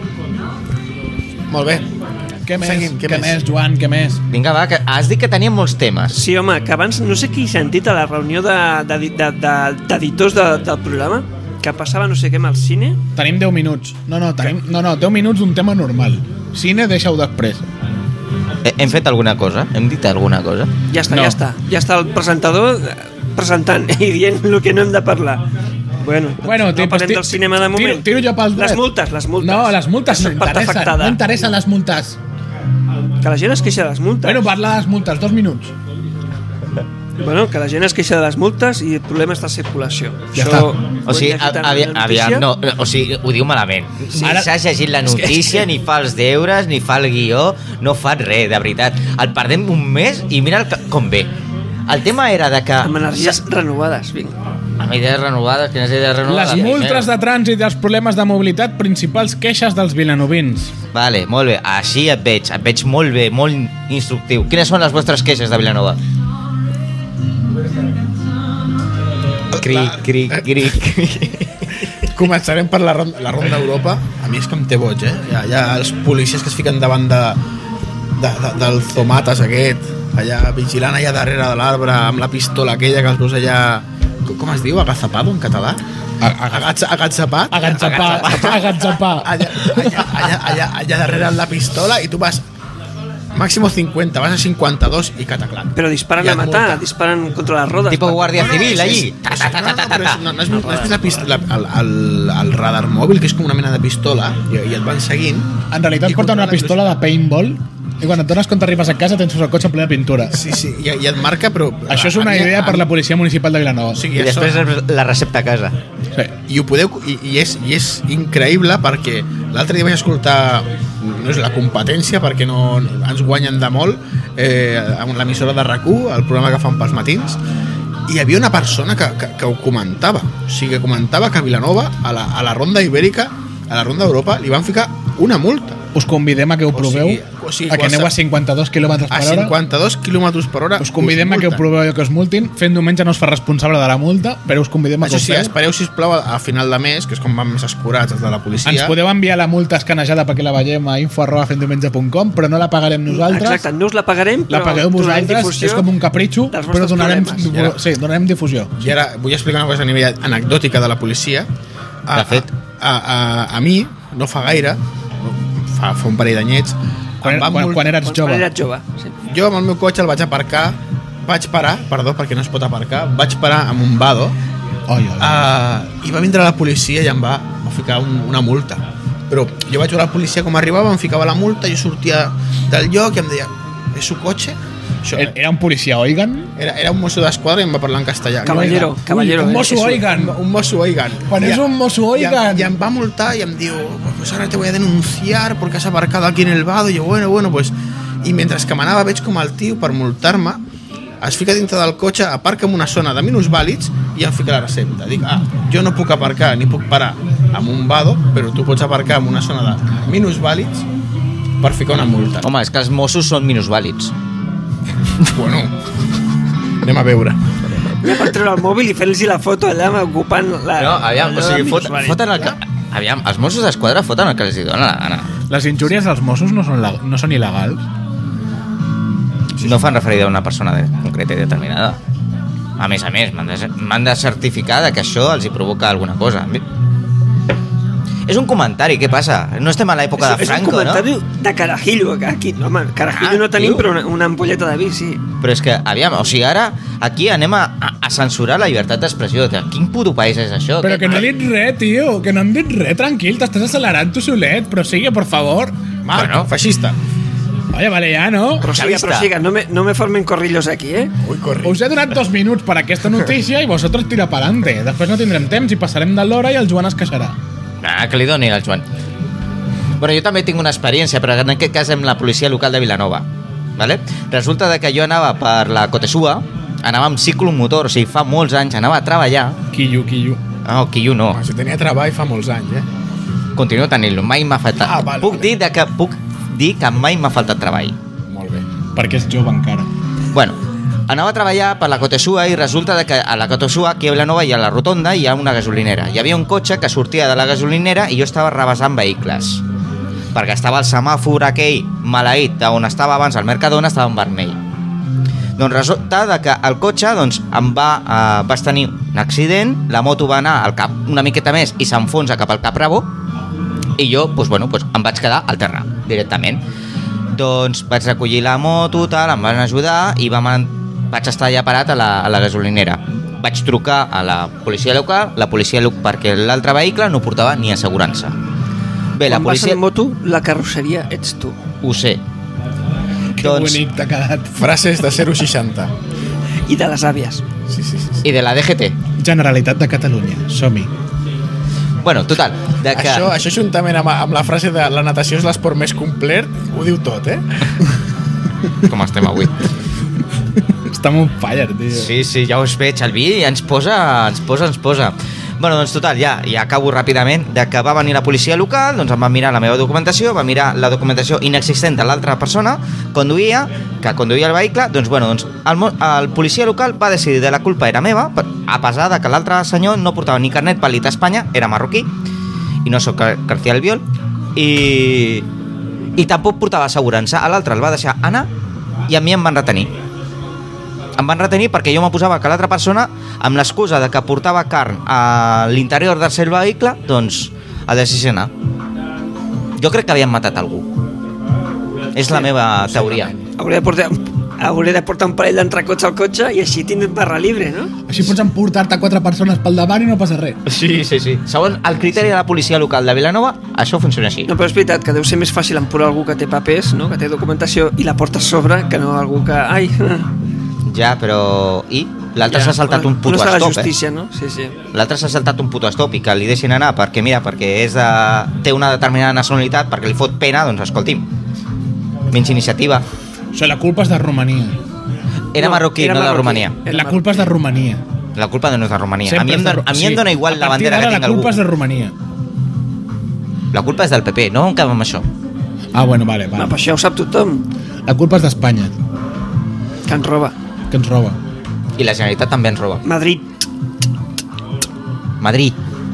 Molt bé. Què més? Seguim, què què més? més, Joan, què més? Vinga, va, que has dit que teníem molts temes. Sí, home, que abans no sé qui he sentit a la reunió d'editors del programa que passava no sé què amb el cine. Tenim 10 minuts. No, 10 minuts d'un tema normal. Cine, deixa-ho després. Hem fet alguna cosa? Hem dit alguna cosa? Ja està, No. ja està. Ja està el presentador presentant i dient el que no hem de parlar. Bueno, Bueno, no parlem del cinema de moment. Tiro jo pel dret. Les multes. No, les multes Que no soc part interessen. afectada. No interessen les multes. Que la gent es queixa de les multes. Bueno, parla de les multes, 2 minuts. Bueno, que la gent es queixa de les multes i el problema està a circulació. Ja Això està. ho O sigui, hem llegit en la aviam, notícia. no, o sigui, ho diu malament. Sí. Ara s'ha llegit la notícia, ni fa els deures, ni fa el guió, no fa res, de veritat. El perdem un mes i mira com ve. El tema era de que... Amb energies renovades, vinga. Amb idees renovades, quines idees renovades? Les multes de trànsit i els problemes de mobilitat, principals queixes dels vilanovins. Vale, molt bé, així et veig molt bé, molt instructiu. Quines són les vostres queixes de Vilanova? Cric. Començarem per la ronda d'Europa. A mi és que em té boig, eh? Hi ha els policies que es fiquen davant del Zomates aquest, allà vigilant allà darrere de l'arbre amb la pistola aquella que els veus allà... Com es diu? Agazapado en català? Agatzapat? Agatzapar. Allà darrere amb la pistola i tu vas màximo 50, vas a 52 i cataclan. Però disparen Hi ha a matar, multa. disparen contra les rodes. Tipo Guàrdia Civil, allí. No has vist la pistola, el radar mòbil, que és com una mena de pistola, i et van seguint. En realitat I porten una controlen pistola de paintball i quan et dones compte arribes a casa tens el cotxe ple de pintura. Sí, i et marca, però... Això és una idea per la policia municipal de Vilanova. O sigui, I després la recepta a casa. Sí. I ho podeu, i és increïble perquè l'altre dia vaig escoltar, no és la competència perquè no ens guanyen de molt, amb l'emissora de RAC1, el programa que fan pels matins, i hi havia una persona que ho comentava, o sigui, que comentava que a Vilanova, a la ronda ibèrica, a la ronda d'Europa, li van ficar una multa. Us convidem a que ho proveu, o sigui, a que aneu a 52 km per A hora. 52 km per hora. Us convidem a que ho proveu i que us multin. Fent diumenge no us fa responsable de la multa, però us convidem a que Això ho sí, feu. espereu, sisplau, a final de mes, que és quan van més escurats els de la policia. Ens podeu enviar la multa escanejada perquè la veiem a info@fentdiumenge.com, però no la pagarem nosaltres. Exacte, no us la pagarem, però La pagueu donarem vosaltres, difusió és com un capritxo, dels però vostres problemes. donarem difusió. I ara vull explicar una cosa a nivell anecdòtica de la policia. De fet. A mi, no fa gaire, fa un parell d'anyets, Quan eres Quan jove. eres jove, sí. jo amb el meu cotxe el vaig parar, perquè no es pot aparcar, vaig parar amb un vado, Oi, oi. i va vindre la policia i em va ficar una multa. Però jo vaig veure la policia com arribava, em ficava la multa, jo sortia del lloc i em deia, és su cotxe? Això, Era un policia, oigan? era un mosso d'esquadra i em va parlar en castellà. Caballero, caballero. Un mosso, és un- oigan. Un mosso, oigan. Quan és un mosso, oigan. Y em va multar y em diu, pues ahora te voy a denunciar porque has aparcado aquí en el vado. Y yo, bueno, pues... I mentre que m'anava veig com el tio, per multar-me, es fica dintre del cotxe, aparca en una zona de minusvàlids i em fica la recepta. Dic, jo no puc aparcar ni puc parar amb un vado, però tu pots aparcar en una zona de minusvàlids per ficar una multa. Home, és que els Mossos són minusvàlids. Bueno, anem a veure. Ja per treure el mòbil i fer-los la foto allà ocupant la... No, aviam, o sigui, minusvàlid. foten el que... Aviam, els Mossos d'Esquadra foten el que els hi dona la gana. Les injúries als Mossos no són il·legals. No fan referida a una persona concreta i determinada. A més, m'han de certificar de que això els hi provoca alguna cosa. És un comentari, què passa? No estem a l'època de Franco, és un comentari no? de carajillo, aquí. No, home, carajillo no tenim, tio. però una ampolleta de vi, sí. Però és que, aviam, o sigui, ara aquí anem a censurar la llibertat d'expressió. Quin puto país és això? Però que no he dit res, tio, que no hem dit res, tranquil, t'estàs accelerant tu solet, però sigue, por favor. Marc, Bueno. feixista. Oye, vale, ja, no? Prosiga, no me formen corrillos aquí, eh? Ui, corri. Us he donat 2 minuts per aquesta notícia i vosaltres tira pa'lante. Després no tindrem temps i passarem de l'hora i el Joan es queixarà. Que li doni al Joan. Bueno, jo també tinc una experiència, però en aquest cas amb la policia local de Vilanova. ¿Vale? Resulta de que jo anava per la Cotesua, anava amb ciclomotor, o sigui, fa molts anys, anava a treballar. Quillo. No, Quillo no. Si tenia treball fa molts anys, Continuo tenint-lo, mai m'ha faltat. Vale, Puc dir que mai m'ha faltat treball. Molt bé. Perquè és jove encara. Bueno, anava a treballar per la Cotesua i resulta de que a la Cotesua, aquí a Vilanova, hi ha la rotonda i hi ha una gasolinera. Hi havia un cotxe que sortia de la gasolinera i jo estava rebassant vehicles. Perquè estava el semàfor aquell maleït on estava abans el Mercadona, estava en vermell. Doncs resulta de que el cotxe vaig tenir un accident, la moto va anar al cap una miqueta més i s'enfonsa cap al Cap Rabo i jo em vaig quedar al terra directament. Doncs vaig recollir la moto, em van ajudar i vaig estar allà parat a la gasolinera. Vaig trucar a la policia local, perquè l'altre vehicle no portava ni assegurança. Bé, la Quan vas policia... en moto, la carrosseria ets tu. Ho sé. Que bonic t'ha quedat. Frases de 0,60. I de les àvies. Sí. I de la DGT. Generalitat de Catalunya, som-hi. Bueno, total, de que... Això juntament amb la frase de la natació és l'esport més complet, ho diu tot, Com estem avui. Està on fire, tio. Sí, ja us veig. El vi ens posa. Bueno, doncs total, ja acabo ràpidament de que va venir la policia local, doncs em va mirar la meva documentació, va mirar la documentació inexistent de l'altra persona que conduïa el vehicle, doncs el policia local va decidir que la culpa era meva, a pesar de que l'altre senyor no portava ni carnet vàlid a Espanya, era marroquí, i no soc García Albiol, i tampoc portava assegurança. A l'altre el va deixar anar i a mi em van retenir. Em van retenir perquè jo me posava que l'altra persona, amb l'excusa de que portava carn a l'interior del seu vehicle, doncs el deixessin anar. Jo crec que havien matat algú. És la meva teoria. Hauré de portar un parell d'entrecots al cotxe i així tindrem barra libre, no? Així pots emportar-te 4 persones pel davant i no passa res. Sí. Segons el criteri de la policia local de Vilanova, això funciona així. No, però és veritat que deu ser més fàcil empurar algú que té papers, no? Que té documentació i la porta a sobre que no algú que... Ai, Ja, però... I? L'altre s'ha saltat un puto no està la estop, justícia, no? Sí. L'altre s'ha saltat un puto estop i que li deixin anar perquè, mira, perquè té una determinada nacionalitat, perquè li fot pena, doncs escolti'm, menys iniciativa. O sigui, la culpa és de Romania. Era marroquí, no de Romania. La culpa és de Romania. La culpa no és de Romania. Sempre A mi em dona igual la bandera que tinc la algú. culpa és de Romania. La culpa és del PP, no em cap amb això. Ah, bueno, vale. No, però això ho sap tothom, La culpa és d'Espanya, que ens roba. que ens roba. I la Generalitat també ens roba. Madrid. Madrid.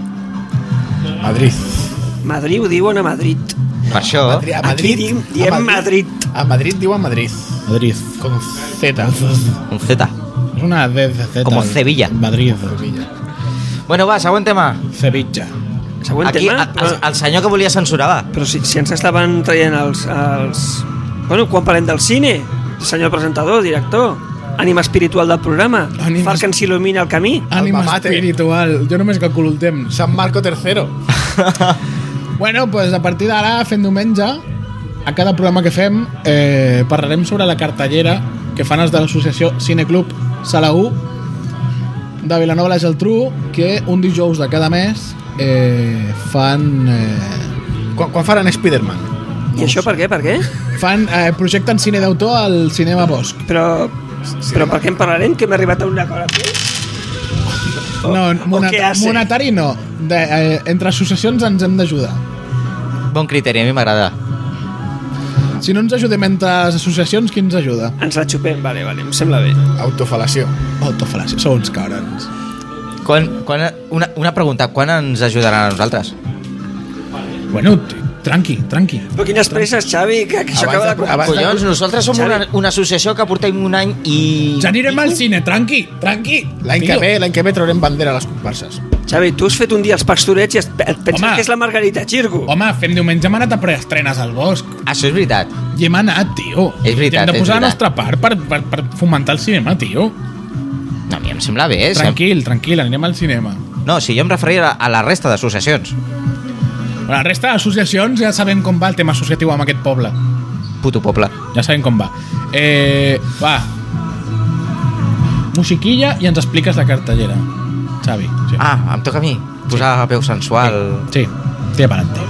Madrid ho diuen a Madrid. Per això... Aquí diem Madrid. A Madrid diuen Madrid. Madrid. Con Z. Un Z. És una D de Z. Como Sevilla. Madrid. Bueno, va, següent tema. Sevilla. Següent Aquí, tema. el senyor que volia censurar, va. Però si ens estaven traient els... Bueno, quan parlem del cine, senyor presentador, director, ànima espiritual del programa, far que ens il·lumina el camí. Ànima Alma mater. espiritual. Jo només calculo el temps. San Marco III. Bueno, pues a partir d'ara, fent diumenge, a cada programa que fem, parlarem sobre la cartellera que fan els de l'associació Cineclub Sala 1 de Vilanova i la Geltrú, que un dijous de cada mes fan... Quan faran Spiderman? I això per què? Per què? Projecten cine d'autor al Cinema Bosch. Però per què en parlarem? Que hem arribat a un acord aquí? No, què hace? monetari no. Entre associacions ens hem d'ajudar. Bon criteri, a mi m'agrada. Si no ens ajudem entre les associacions, qui ens ajuda? Ens la xupem, vale, em sembla bé. Autofalació. Autofalació, sou uns cabrons. Una pregunta, quan ens ajudaran a nosaltres? Bueno, tranqui. Però quines presses, Xavi, que això acaba de... Collons, nosaltres som una associació que portem un any i... Ja anirem al cine, tranqui. L'any que ve traurem bandera a les comparses. Xavi, tu has fet un dia els pastorets i et penses Home. que és la Margarita Xirgo. Home, fem diumenge, hem anat a preestrenes al bosc. Això és veritat. I hem anat, tio. És veritat, I hem de és posar la veritat. nostra part per fomentar el cinema, tio. No, a mi em sembla bé. Tranquil, anirem al cinema. No, si jo em referia a la resta d'associacions. La resta d'associacions ja sabem com va el tema associatiu amb aquest poble. Puto poble. Ja sabem com va. Va. Musiquilla i ens expliques la cartellera. Xavi. Sí. Em toca a mi posar veu sensual. Sí, tira per adelante.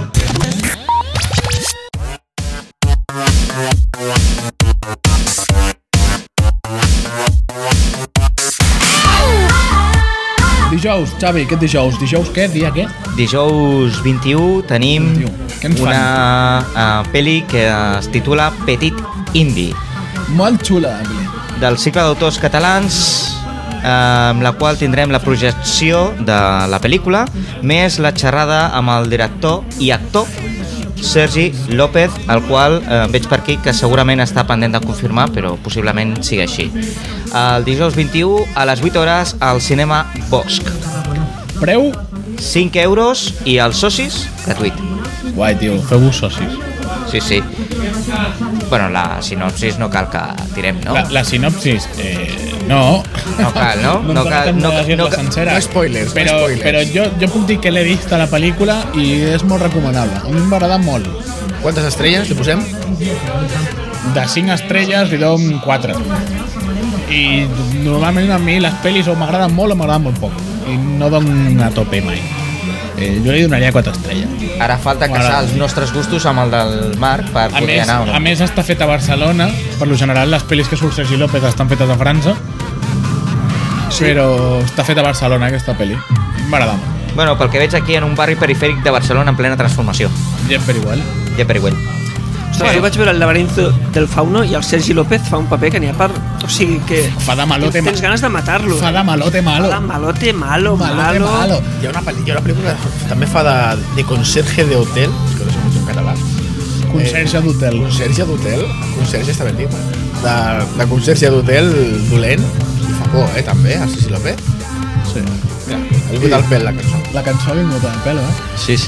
Dijous, Xavi, aquest dijous? Dijous què? Dia què? Dijous 21 tenim 21. Què ens una pel·li que es titula Petit Indi, Molt xula, la pel·li. del cicle d'autors catalans, amb la qual tindrem la projecció de la pel·lícula, més la xerrada amb el director i actor Sergi López, el qual veig per aquí que segurament està pendent de confirmar, però possiblement sigui així. El dijous 21 a les 8 hores al Cinema Bosch. Preu? 5 euros i els socis gratuït. Guai, tio, feu-vos socis. Sí. Bueno, la sinopsis no cal que tirem, no? La sinopsis, no. No cal, no? No cal, no sencera. no spoilers, però, no spoilers. Però jo puc dir que l'he vist a la pel·lícula i és molt recomanable. A mi m'agrada molt. Quantes estrelles li posem? De 5 estrelles li dono 4. I normalment a mi les pel·lis o m'agraden molt o m'agraden molt poc. I no dono a tope mai. Jo li donaria 4 estrelles. Ara falta casar els nostres gustos amb el del Marc per poder anar o no. A més està fet a Barcelona. Per lo general les pel·lis que surt Sergi López estan fetes a França. Sí. Però està feta a Barcelona aquesta pel·li. M'agrada molt. Bueno, pel que veig aquí en un barri perifèric de Barcelona en plena transformació. Ja per igual. Ostres, jo vaig veure el laberinto del Fauno i el Sergi López fa un paper que n'hi ha per... O sigui que... Fa de malote tens ganes de matar-lo. Fa de malote malo. Fa de malote malo. Hi ha una pel·lícula que també fa de conserge de hotel, que no sé com en català. Conserge d'hotel. Conserge d'hotel. Conserge està ben dit. De conserge d'hotel dolent. I fa por, també, a Sergi López. Sí. Mira, ha vingut al pèl la cançó. La cançó ha vingut al pèl, Sí.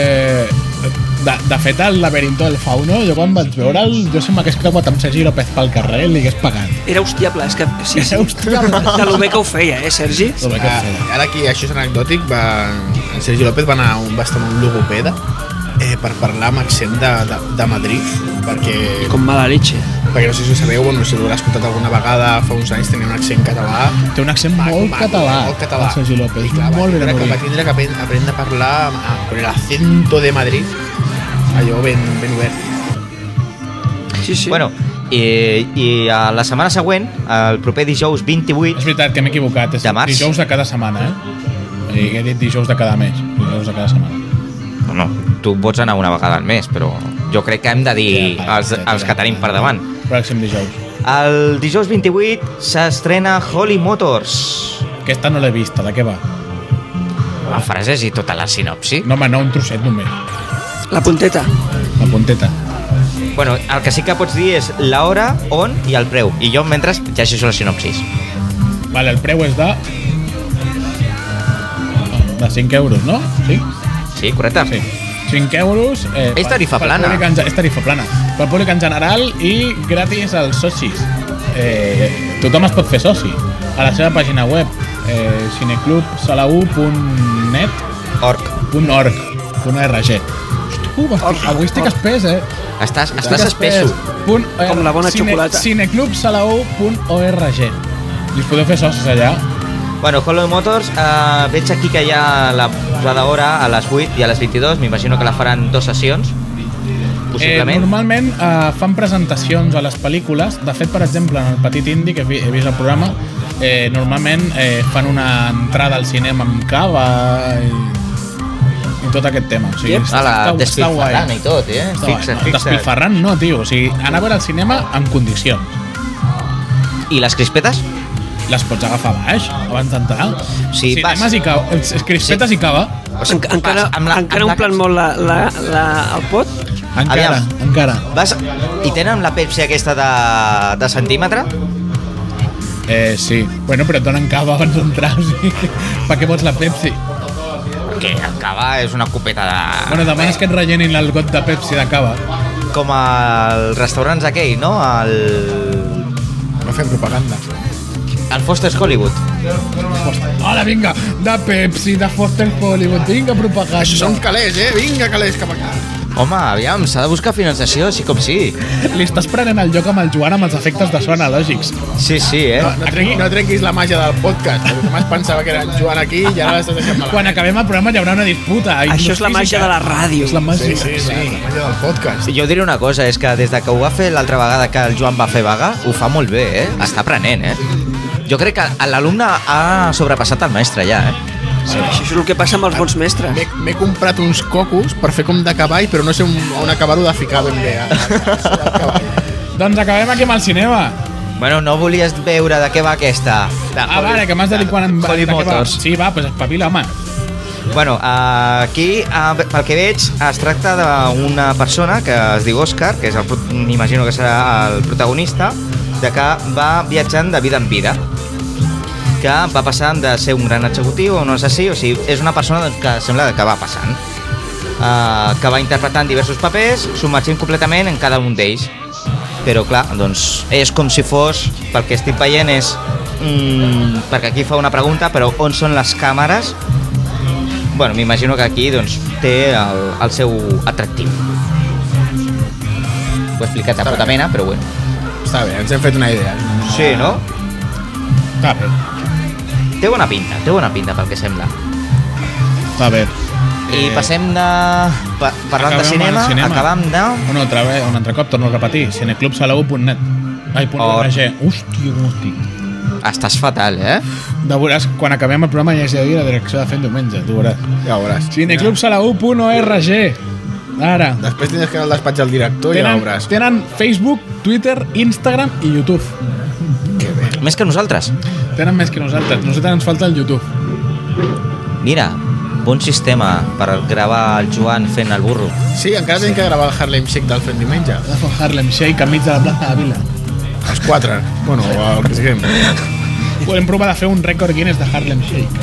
De fet, el laberinto del Fauno, jo quan vaig veure'l, jo sembla que és creuat amb Sergi López pel carrer i li hagués pagat. Era hostiable, és que... Sí. Era hostiable. De lo bé que ho feia, Sergi? Ara aquí, això és anecdòtic, en Sergi López va estar amb un logopeda per parlar amb accent de Madrid, perquè... Com mala leche. perquè no sé si ho sabeu, bueno, si l'haurà escoltat alguna vegada fa uns anys, tenia un accent català. Té un accent molt català. Molt català. El Sergi López. I clar, molt ben va tindre que aprendre a parlar con el acento de Madrid, allò ben obert. Sí. Bueno, i a la setmana següent, el proper dijous 28... És veritat que m'he equivocat, és de març. dijous de cada setmana, He dit dijous de cada mes, dijous de cada setmana. No, tu pots anar una vegada al mes, però jo crec que hem de dir els que tenim per davant. Pròxim dijous. El dijous 28 s'estrena Holy Motors. Aquesta no l'he vista, de què va? La frases i tota la sinopsi. No, home, no, un trosset només. La punteta. La punteta. Bueno, el que sí que pots dir és l'hora, on i el preu. I jo, mentre, llegeixo la sinopsis. Vale, el preu és de 5 euros, no? Sí? Sí, correcte? Sí. 5 euros... És tarifa plana. És tarifa plana. Pel públic en general i gratis als socis. Tothom es pot fer soci. A la seva pàgina web, cineclubsalau.net .org. Avui estic espès, Estàs espesso. Com la bona xocolata. Cineclubsalau.org. I us podeu fer socis allà. Bueno, Holy Motors, veig aquí que hi ha la posada hora a les 8 i a les 22. M'imagino que la faran 2 sessions, possiblement. Normalment fan presentacions a les pel·lícules. De fet, per exemple, en el Petit Indi, que he vist el programa, normalment fan una entrada al cinema amb cava i tot aquest tema. O sigui, despilfarrant i tot, Fixa't. Despilfarrant no, tio. O sigui, anar a veure el cinema en condicions. I les crispetes? Les pots agafar a baix, abans d'entrar. Sí, cinemes i cava. Crispetes i cava. Encara omplen molt el pot? Encara. I tenen la Pepsi aquesta de centímetre? Sí. Bueno, però et donen cava abans d'entrar. O sigui, per què vols la Pepsi? Que el cava és una copeta de... Bueno, demanes que et rellenin el got de Pepsi de cava. Com als restaurants aquell, no? No fem propaganda. El Foster's Hollywood. Hola, vinga, de Pepsi, de Foster's Hollywood, vinga, propaganda. Això són calés, vinga, calés, cap aquí. Home, aviam, s'ha de buscar finançació, sí com sí. Li estàs prenent el lloc amb el Joan amb els efectes de so analògics. Sí, No trenquis la màgia del podcast, perquè només pensava que era en Joan aquí i ara l'estàs deixant malament. Quan acabem el programa hi haurà una disputa. Això és la màgia de la ràdio. És la màgia. Sí, la màgia del podcast. Jo diré una cosa, és que des de que ho va fer l'altra vegada que el Joan va fer vaga, ho fa molt bé, Està aprenent, Jo crec que l'alumne ha sobrepassat el mestre ja, Sí, això és el que passa amb els bons mestres. M'he comprat uns cocos per fer com de cavall, però no sé on acabar-ho de ficar ben bé. Doncs acabem aquí amb el cinema. Bueno, no volies veure de què va aquesta? Vale, que m'has de dir quan em Holy Motors. Sí, va, doncs espavila, home. Bueno, aquí, pel que veig, es tracta d'una persona que es diu Òscar, que és m'imagino que serà el protagonista, de que va viatjant de vida en vida, que va passant de ser un gran executiu a un assassí, o sigui, és una persona que sembla que va passant, que va interpretant diversos papers, submergint completament en cada un d'ells. Però clar, doncs és com si fos, pel que estic veient és, perquè aquí fa una pregunta, però on són les càmeres? Bueno, m'imagino que aquí doncs, té el seu atractiu. Ho he explicat a puta mena, però bueno. Està bé, ens hem fet una idea. Sí, no? Està bé. Té bona pinta pel que sembla. Està bé. I passem de... Parlant de cinema, acabam de... Un altre cop, torno a repetir, cineclubsalau.net. .org. Hòstia. Estàs fatal, De veuràs, quan acabem el programa ja has de dir la direcció de fent diumenge, tu veuràs. Ja ho veuràs. cineclubsalau.org. Ara. Després tindràs que anar al despatx del director i ja ho veuràs. Tenen Facebook, Twitter, Instagram i YouTube. Que bé. Més que nosaltres. Tenen més que nosaltres. Nosaltres ens falta el YouTube. Mira, bon sistema per gravar el Joan fent el burro. Sí, encara tenim que gravar el Harlem Shake del fent diumenge. De fer Harlem Shake enmig de la plaça de Vila. Els 4. Bueno, el que siguem. Podem provar de fer un rècord Guinness de Harlem Shake.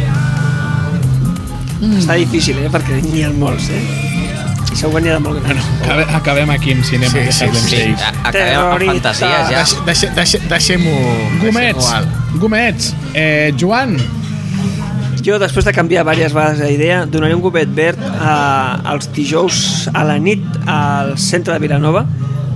Està difícil, perquè n'hi ha molts, I segur que n'hi ha de molt grans. Bueno, acabem aquí amb cinema. Sí. Harlem Shake. Acabem amb fantasies ja. Deixem-ho... Gomets. Joan. Jo, després de canviar diverses vegades d'idea, donaré un gomet verd als dijous a la nit al centre de Vilanova,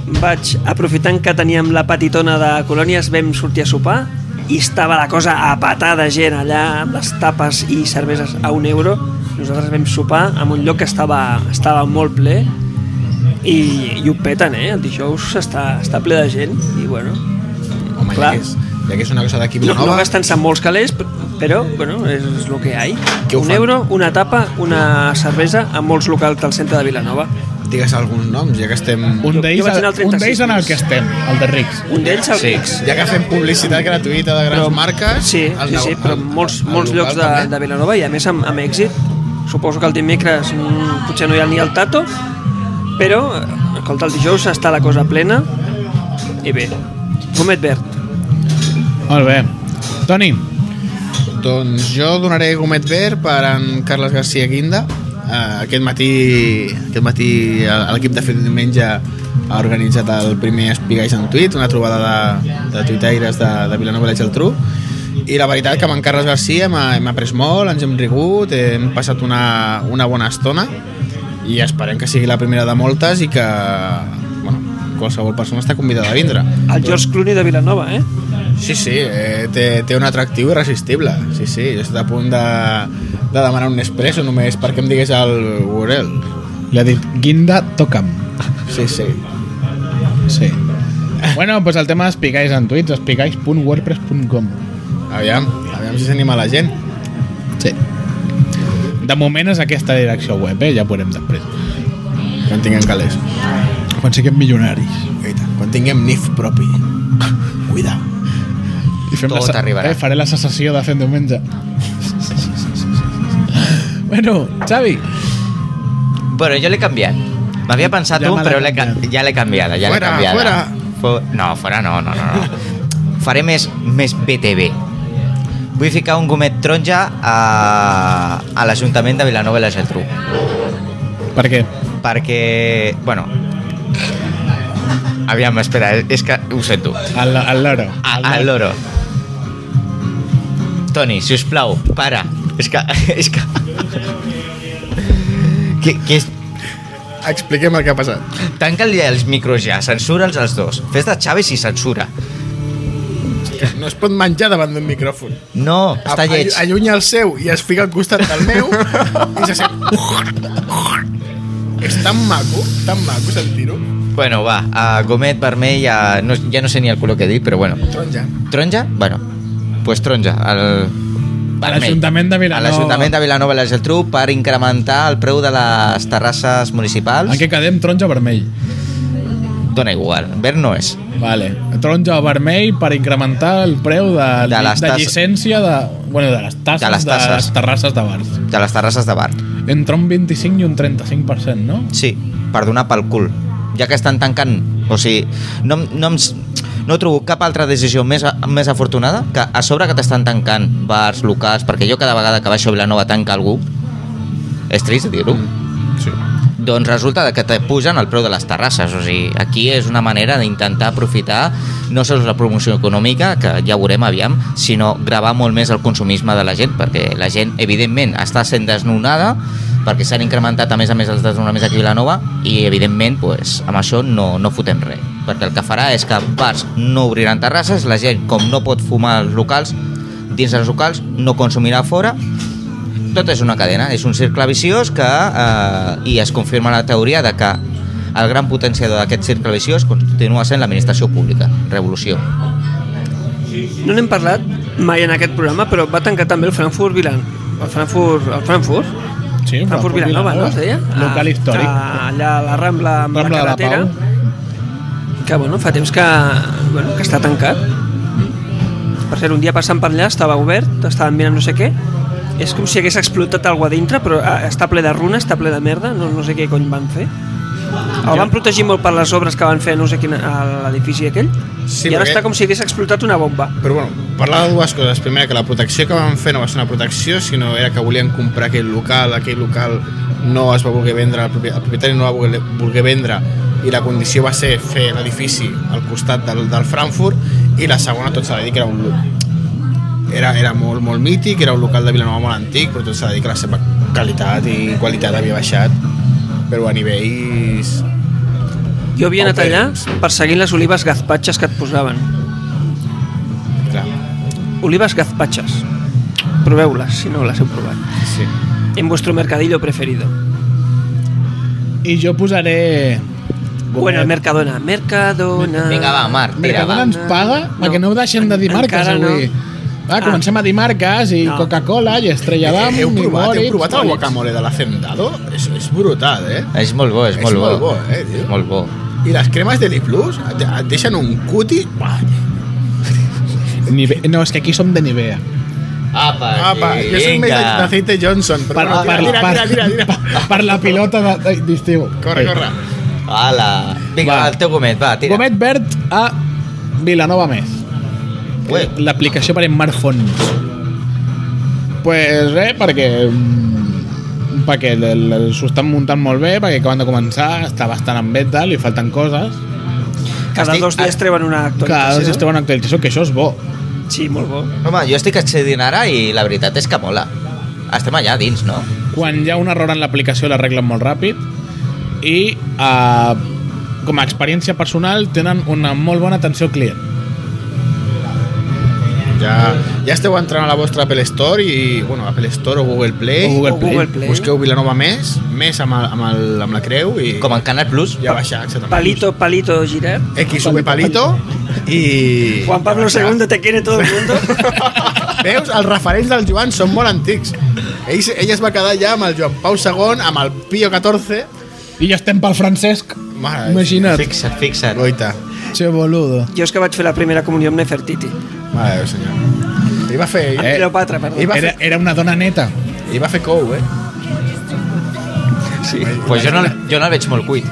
aprofitant que teníem la petitona de Colònies, vam sortir a sopar i estava la cosa a petar de gent allà amb les tapes i cerveses a €1. Nosaltres vam sopar en un lloc que estava molt ple i ho peten, el dijous està ple de gent i bueno, Home, clar, ja que és una cosa d'aquí no Vilanova... gastant-se molts calés, però bueno, és el que hi ha. Què ho fan? €1, una tapa, una cervesa a molts locals del centre de Vilanova. Digues alguns noms, ja que estem... Un d'ells jo vaig anar al 36 en el que estem, el de Rics. Un d'ells al Sí. Rics. Ja que fem publicitat gratuïta de grans marques... Sí, però molts llocs de Vilanova i a més amb èxit. Suposo que el dimecres potser no hi ha ni el Tato, però escolta, el dijous està la cosa plena i bé, Gomet Verd. Molt bé. Toni, Doncs jo donaré Gomet Verd per en Carles García Guinda. Aquest matí l'equip de Fet Diumenge ha organitzat el primer Espigais en Tuit, una trobada de tuitaires de Vilanova i la Geltrú, i la veritat que amb en Carles García hem après molt, ens hem rigut, hem passat una bona estona i esperem que sigui la primera de moltes i que qualsevol persona està convidada a vindre. El George Clooney de Vilanova, Sí, té un atractiu irresistible. Sí, jo estic a punt de demanar un espresso només perquè em digués el Gorel. li ha dit Guinda, toca'm. Sí. Sí. Bueno, pues el tema d'Espigais en tuits, espigais.wordpress.com. Aviam si s'anima la gent. Sí. De moment és aquesta direcció web, ja ho veurem després. Quan tinguem calés. Quan siguem milionaris. Quan tinguem NIF propi. Cuida. I fem Tot arribarà. faré la sessió de Fent Diumenge. Bueno, Xavi. Bueno, jo l'he canviat. M'havia pensat Ja un, me l'ha però canviat. ja l'he canviada. Fuera. No, fora no. Faré més BTV. Vull ficar un gomet taronja a l'Ajuntament de Vilanova i la Geltrú. Per què? Perquè, bueno... Aviam, espera, és que ho sento. Al loro. Al loro. Toni, sisplau, para. És que... Què és... Expliquem el que ha passat. Tanca-li els micros ja, censura'ls els dos. Fes de Xavi si censura. No es pot menjar davant d'un micròfon. No, està lleig. Allunya el seu i es fica al costat del meu i se sent... És tan maco sentir-ho. Bueno, va, gomet vermell, ja no sé ni el color que dic, però bueno. Taronja? Bueno, pues taronja. A l'Ajuntament de Vilanova. A l'Ajuntament de Vilanova i la Geltrú per incrementar el preu de les terrasses municipals. En què quedem? Taronja o vermell? Dona igual, verd no és. Vale. Taronja o vermell per incrementar el preu de llicència de les tasses de les terrasses de bars. De les terrasses de bar. Entre un 25 i un 35%, no? Sí, per donar pel cul. Ja que estan tancant... O sigui, no trobo cap altra decisió més afortunada que a sobre que t'estan tancant bars, locals, perquè jo cada vegada que baixo a Vilanova tanca algú. És trist dir-ho. Sí. Doncs resulta que te pugen el preu de les terrasses. O sigui, aquí és una manera d'intentar aprofitar no sols la promoció econòmica, que ja veurem aviam, sinó gravar molt més el consumisme de la gent, perquè la gent, evidentment, està sent desnonada, perquè s'han incrementat a més els desnonaments aquí a Vilanova i, evidentment, pues, amb això no fotem res. Perquè el que farà és que bars no obriran terrasses, la gent, com no pot fumar als locals, dins dels locals, no consumirà fora. Tot és una cadena, és un cercle viciós que, i es confirma la teoria de que el gran potenciador d'aquest cercle viciós continua sent l'administració pública. Revolució. No n'hem parlat mai en aquest programa, però va tancar també el Frankfurt Sí, Frankfurt Vilanova, no es deia? Local històric. Allà a la Rambla amb la carretera. Que bueno, fa temps que està tancat. Per cert, un dia passant per allà estava obert, estaven mirant no sé què. És com si hagués explotat alguna cosa dintre, però està ple de runa, està ple de merda, no sé què cony van fer. El van protegir molt per les obres que van fer no sé quin, a l'edifici aquell, sí, i ara està com si hagués explotat una bomba. Però bueno, parlava de dues coses. Primera, que la protecció que van fer no va ser una protecció, sinó era que volien comprar aquell local no es va voler vendre, el propietari no va voler vendre, i la condició va ser fer l'edifici al costat del Frankfurt, i la segona, tot s'ha de dir que era molt, molt mític, era un local de Vilanova molt antic, però tot s'ha de dir que la seva qualitat i qualitat havia baixat, però a nivells Jo havia anat allà Paupèrrims. per seguir les olives gazpachas que et posaven. Clar. Olives gazpachas. Proveu-les, si no les heu provat. Sí. En vuestro mercadillo preferido. I jo posaré... Bueno, el Mercadona. Mercadona. Vinga, va, Marc, tira, Mercadona va. ens paga? No. Perquè no ho deixem de dir marques Encara no. avui. Va, comencem a dir marques i No. Coca-Cola i Estrella d'Am i Heu provat Moritz. el guacamole de l'Hacendado? És brutal, És molt bo, és És molt bo. molt bo, tio. És molt bo. I les cremes de Plus et deixen un cuti... Buah. No, és que aquí som de Nivea. Apa, Apa, jo soc més d'aceite Johnson, però Per la pilota d'estiu. Corre, corre. Ala. Vinga, Va. el teu gomet, va, tira. Gomet verd a Vilanova Més. Ué. L'aplicació per en Fons. Pues res, perquè s'ho estan muntant molt bé, perquè acaben de començar, està bastant en beta, li falten coses. Cada Estic- 2 dies treuen una actualització. Cada dos es troba una actualització, que això és bo. Sí, molt bo. Home, jo estic accedint ara i la veritat és que mola. Estem allà dins, no? Quan hi ha un error en l'aplicació l'arreglen molt ràpid i com a experiència personal tenen una molt bona atenció al client. Ja esteu entrant a la vostra Apple Store i, bueno, Apple Store o Google Play. O Google O Google Play. Busqueu Vilanova Més amb la creu i Com en Canal Plus. ja baixa, exactament. Palito Giret. XV Palito i... Juan Pablo II te quiere todo el mundo. Veus? Els referents del Joan són molt antics. Ell es va quedar ja amb el Joan Pau II, amb el Pío XIV. I ja estem pel Francesc. Mare, Imagina't. Fixa't. Goita. Che boludo. Jo és que vaig fer la primera comunió amb Nefertiti. Mare de Déu, senyor. Ell va fer... Cleopatra, perdó. Ell va fer, Era una dona neta. ell va fer cou, Sí. Pues jo no el veig molt cuit.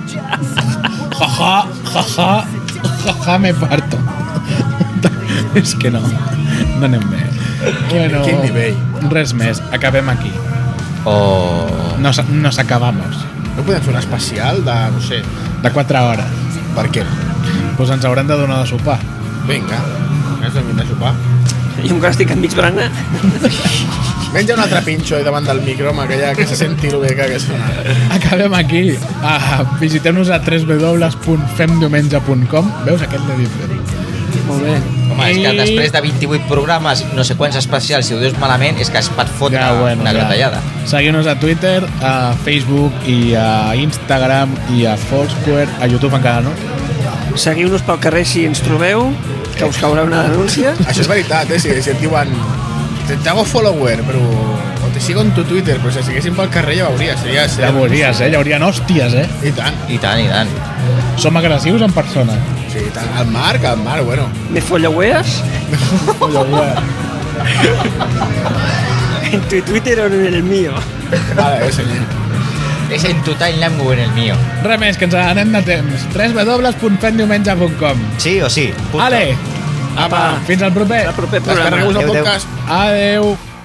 Jaja, me parto. És que no anem bé. Bueno, Quin nivell. res més, acabem aquí. Oh. Nos acabamos. No podem fer un especial de, no sé, De 4 hores. per què? Pues ens haurem de donar de sopar. Vinga, és de vindre a sopar. I un càstig amb mig brana. Menja un altre pinxo davant del micro, home, que se senti el bé que sona. Acabem aquí. Visiteu-nos a www.femdiumenge.com. Veus? Aquest l'he dit bé. Molt bé. Home, és que I- després de 28 programes, no sé quants especials, si ho dius malament, és que es pot fotre una gratallada. Seguiu-nos a Twitter, a Facebook i a Instagram i a Foursquare, a YouTube encara no. Seguiu-nos pel carrer si ens trobeu, que us caurà una denúncia. Això és veritat, si et diuen te hago follower, però o te sigo en tu Twitter, però si siguéssim pel carrer ja veuries, seria... Ja veuries, hi haurien hòsties, I tant, I tant, i tant. Som agressius en persona. sí, i tant. El Marc, bueno. ¿Me followeas? En tu Twitter o en el mío. Vale, senyor. És en tu timeline o en el mío. Res més, que ens anem de temps. www.femdiumenge.com. Sí o sí? Punto. Ale, Apa. fins al proper. El proper programa. Descarregueu-vos el Adéu, adéu. podcast. Adeu.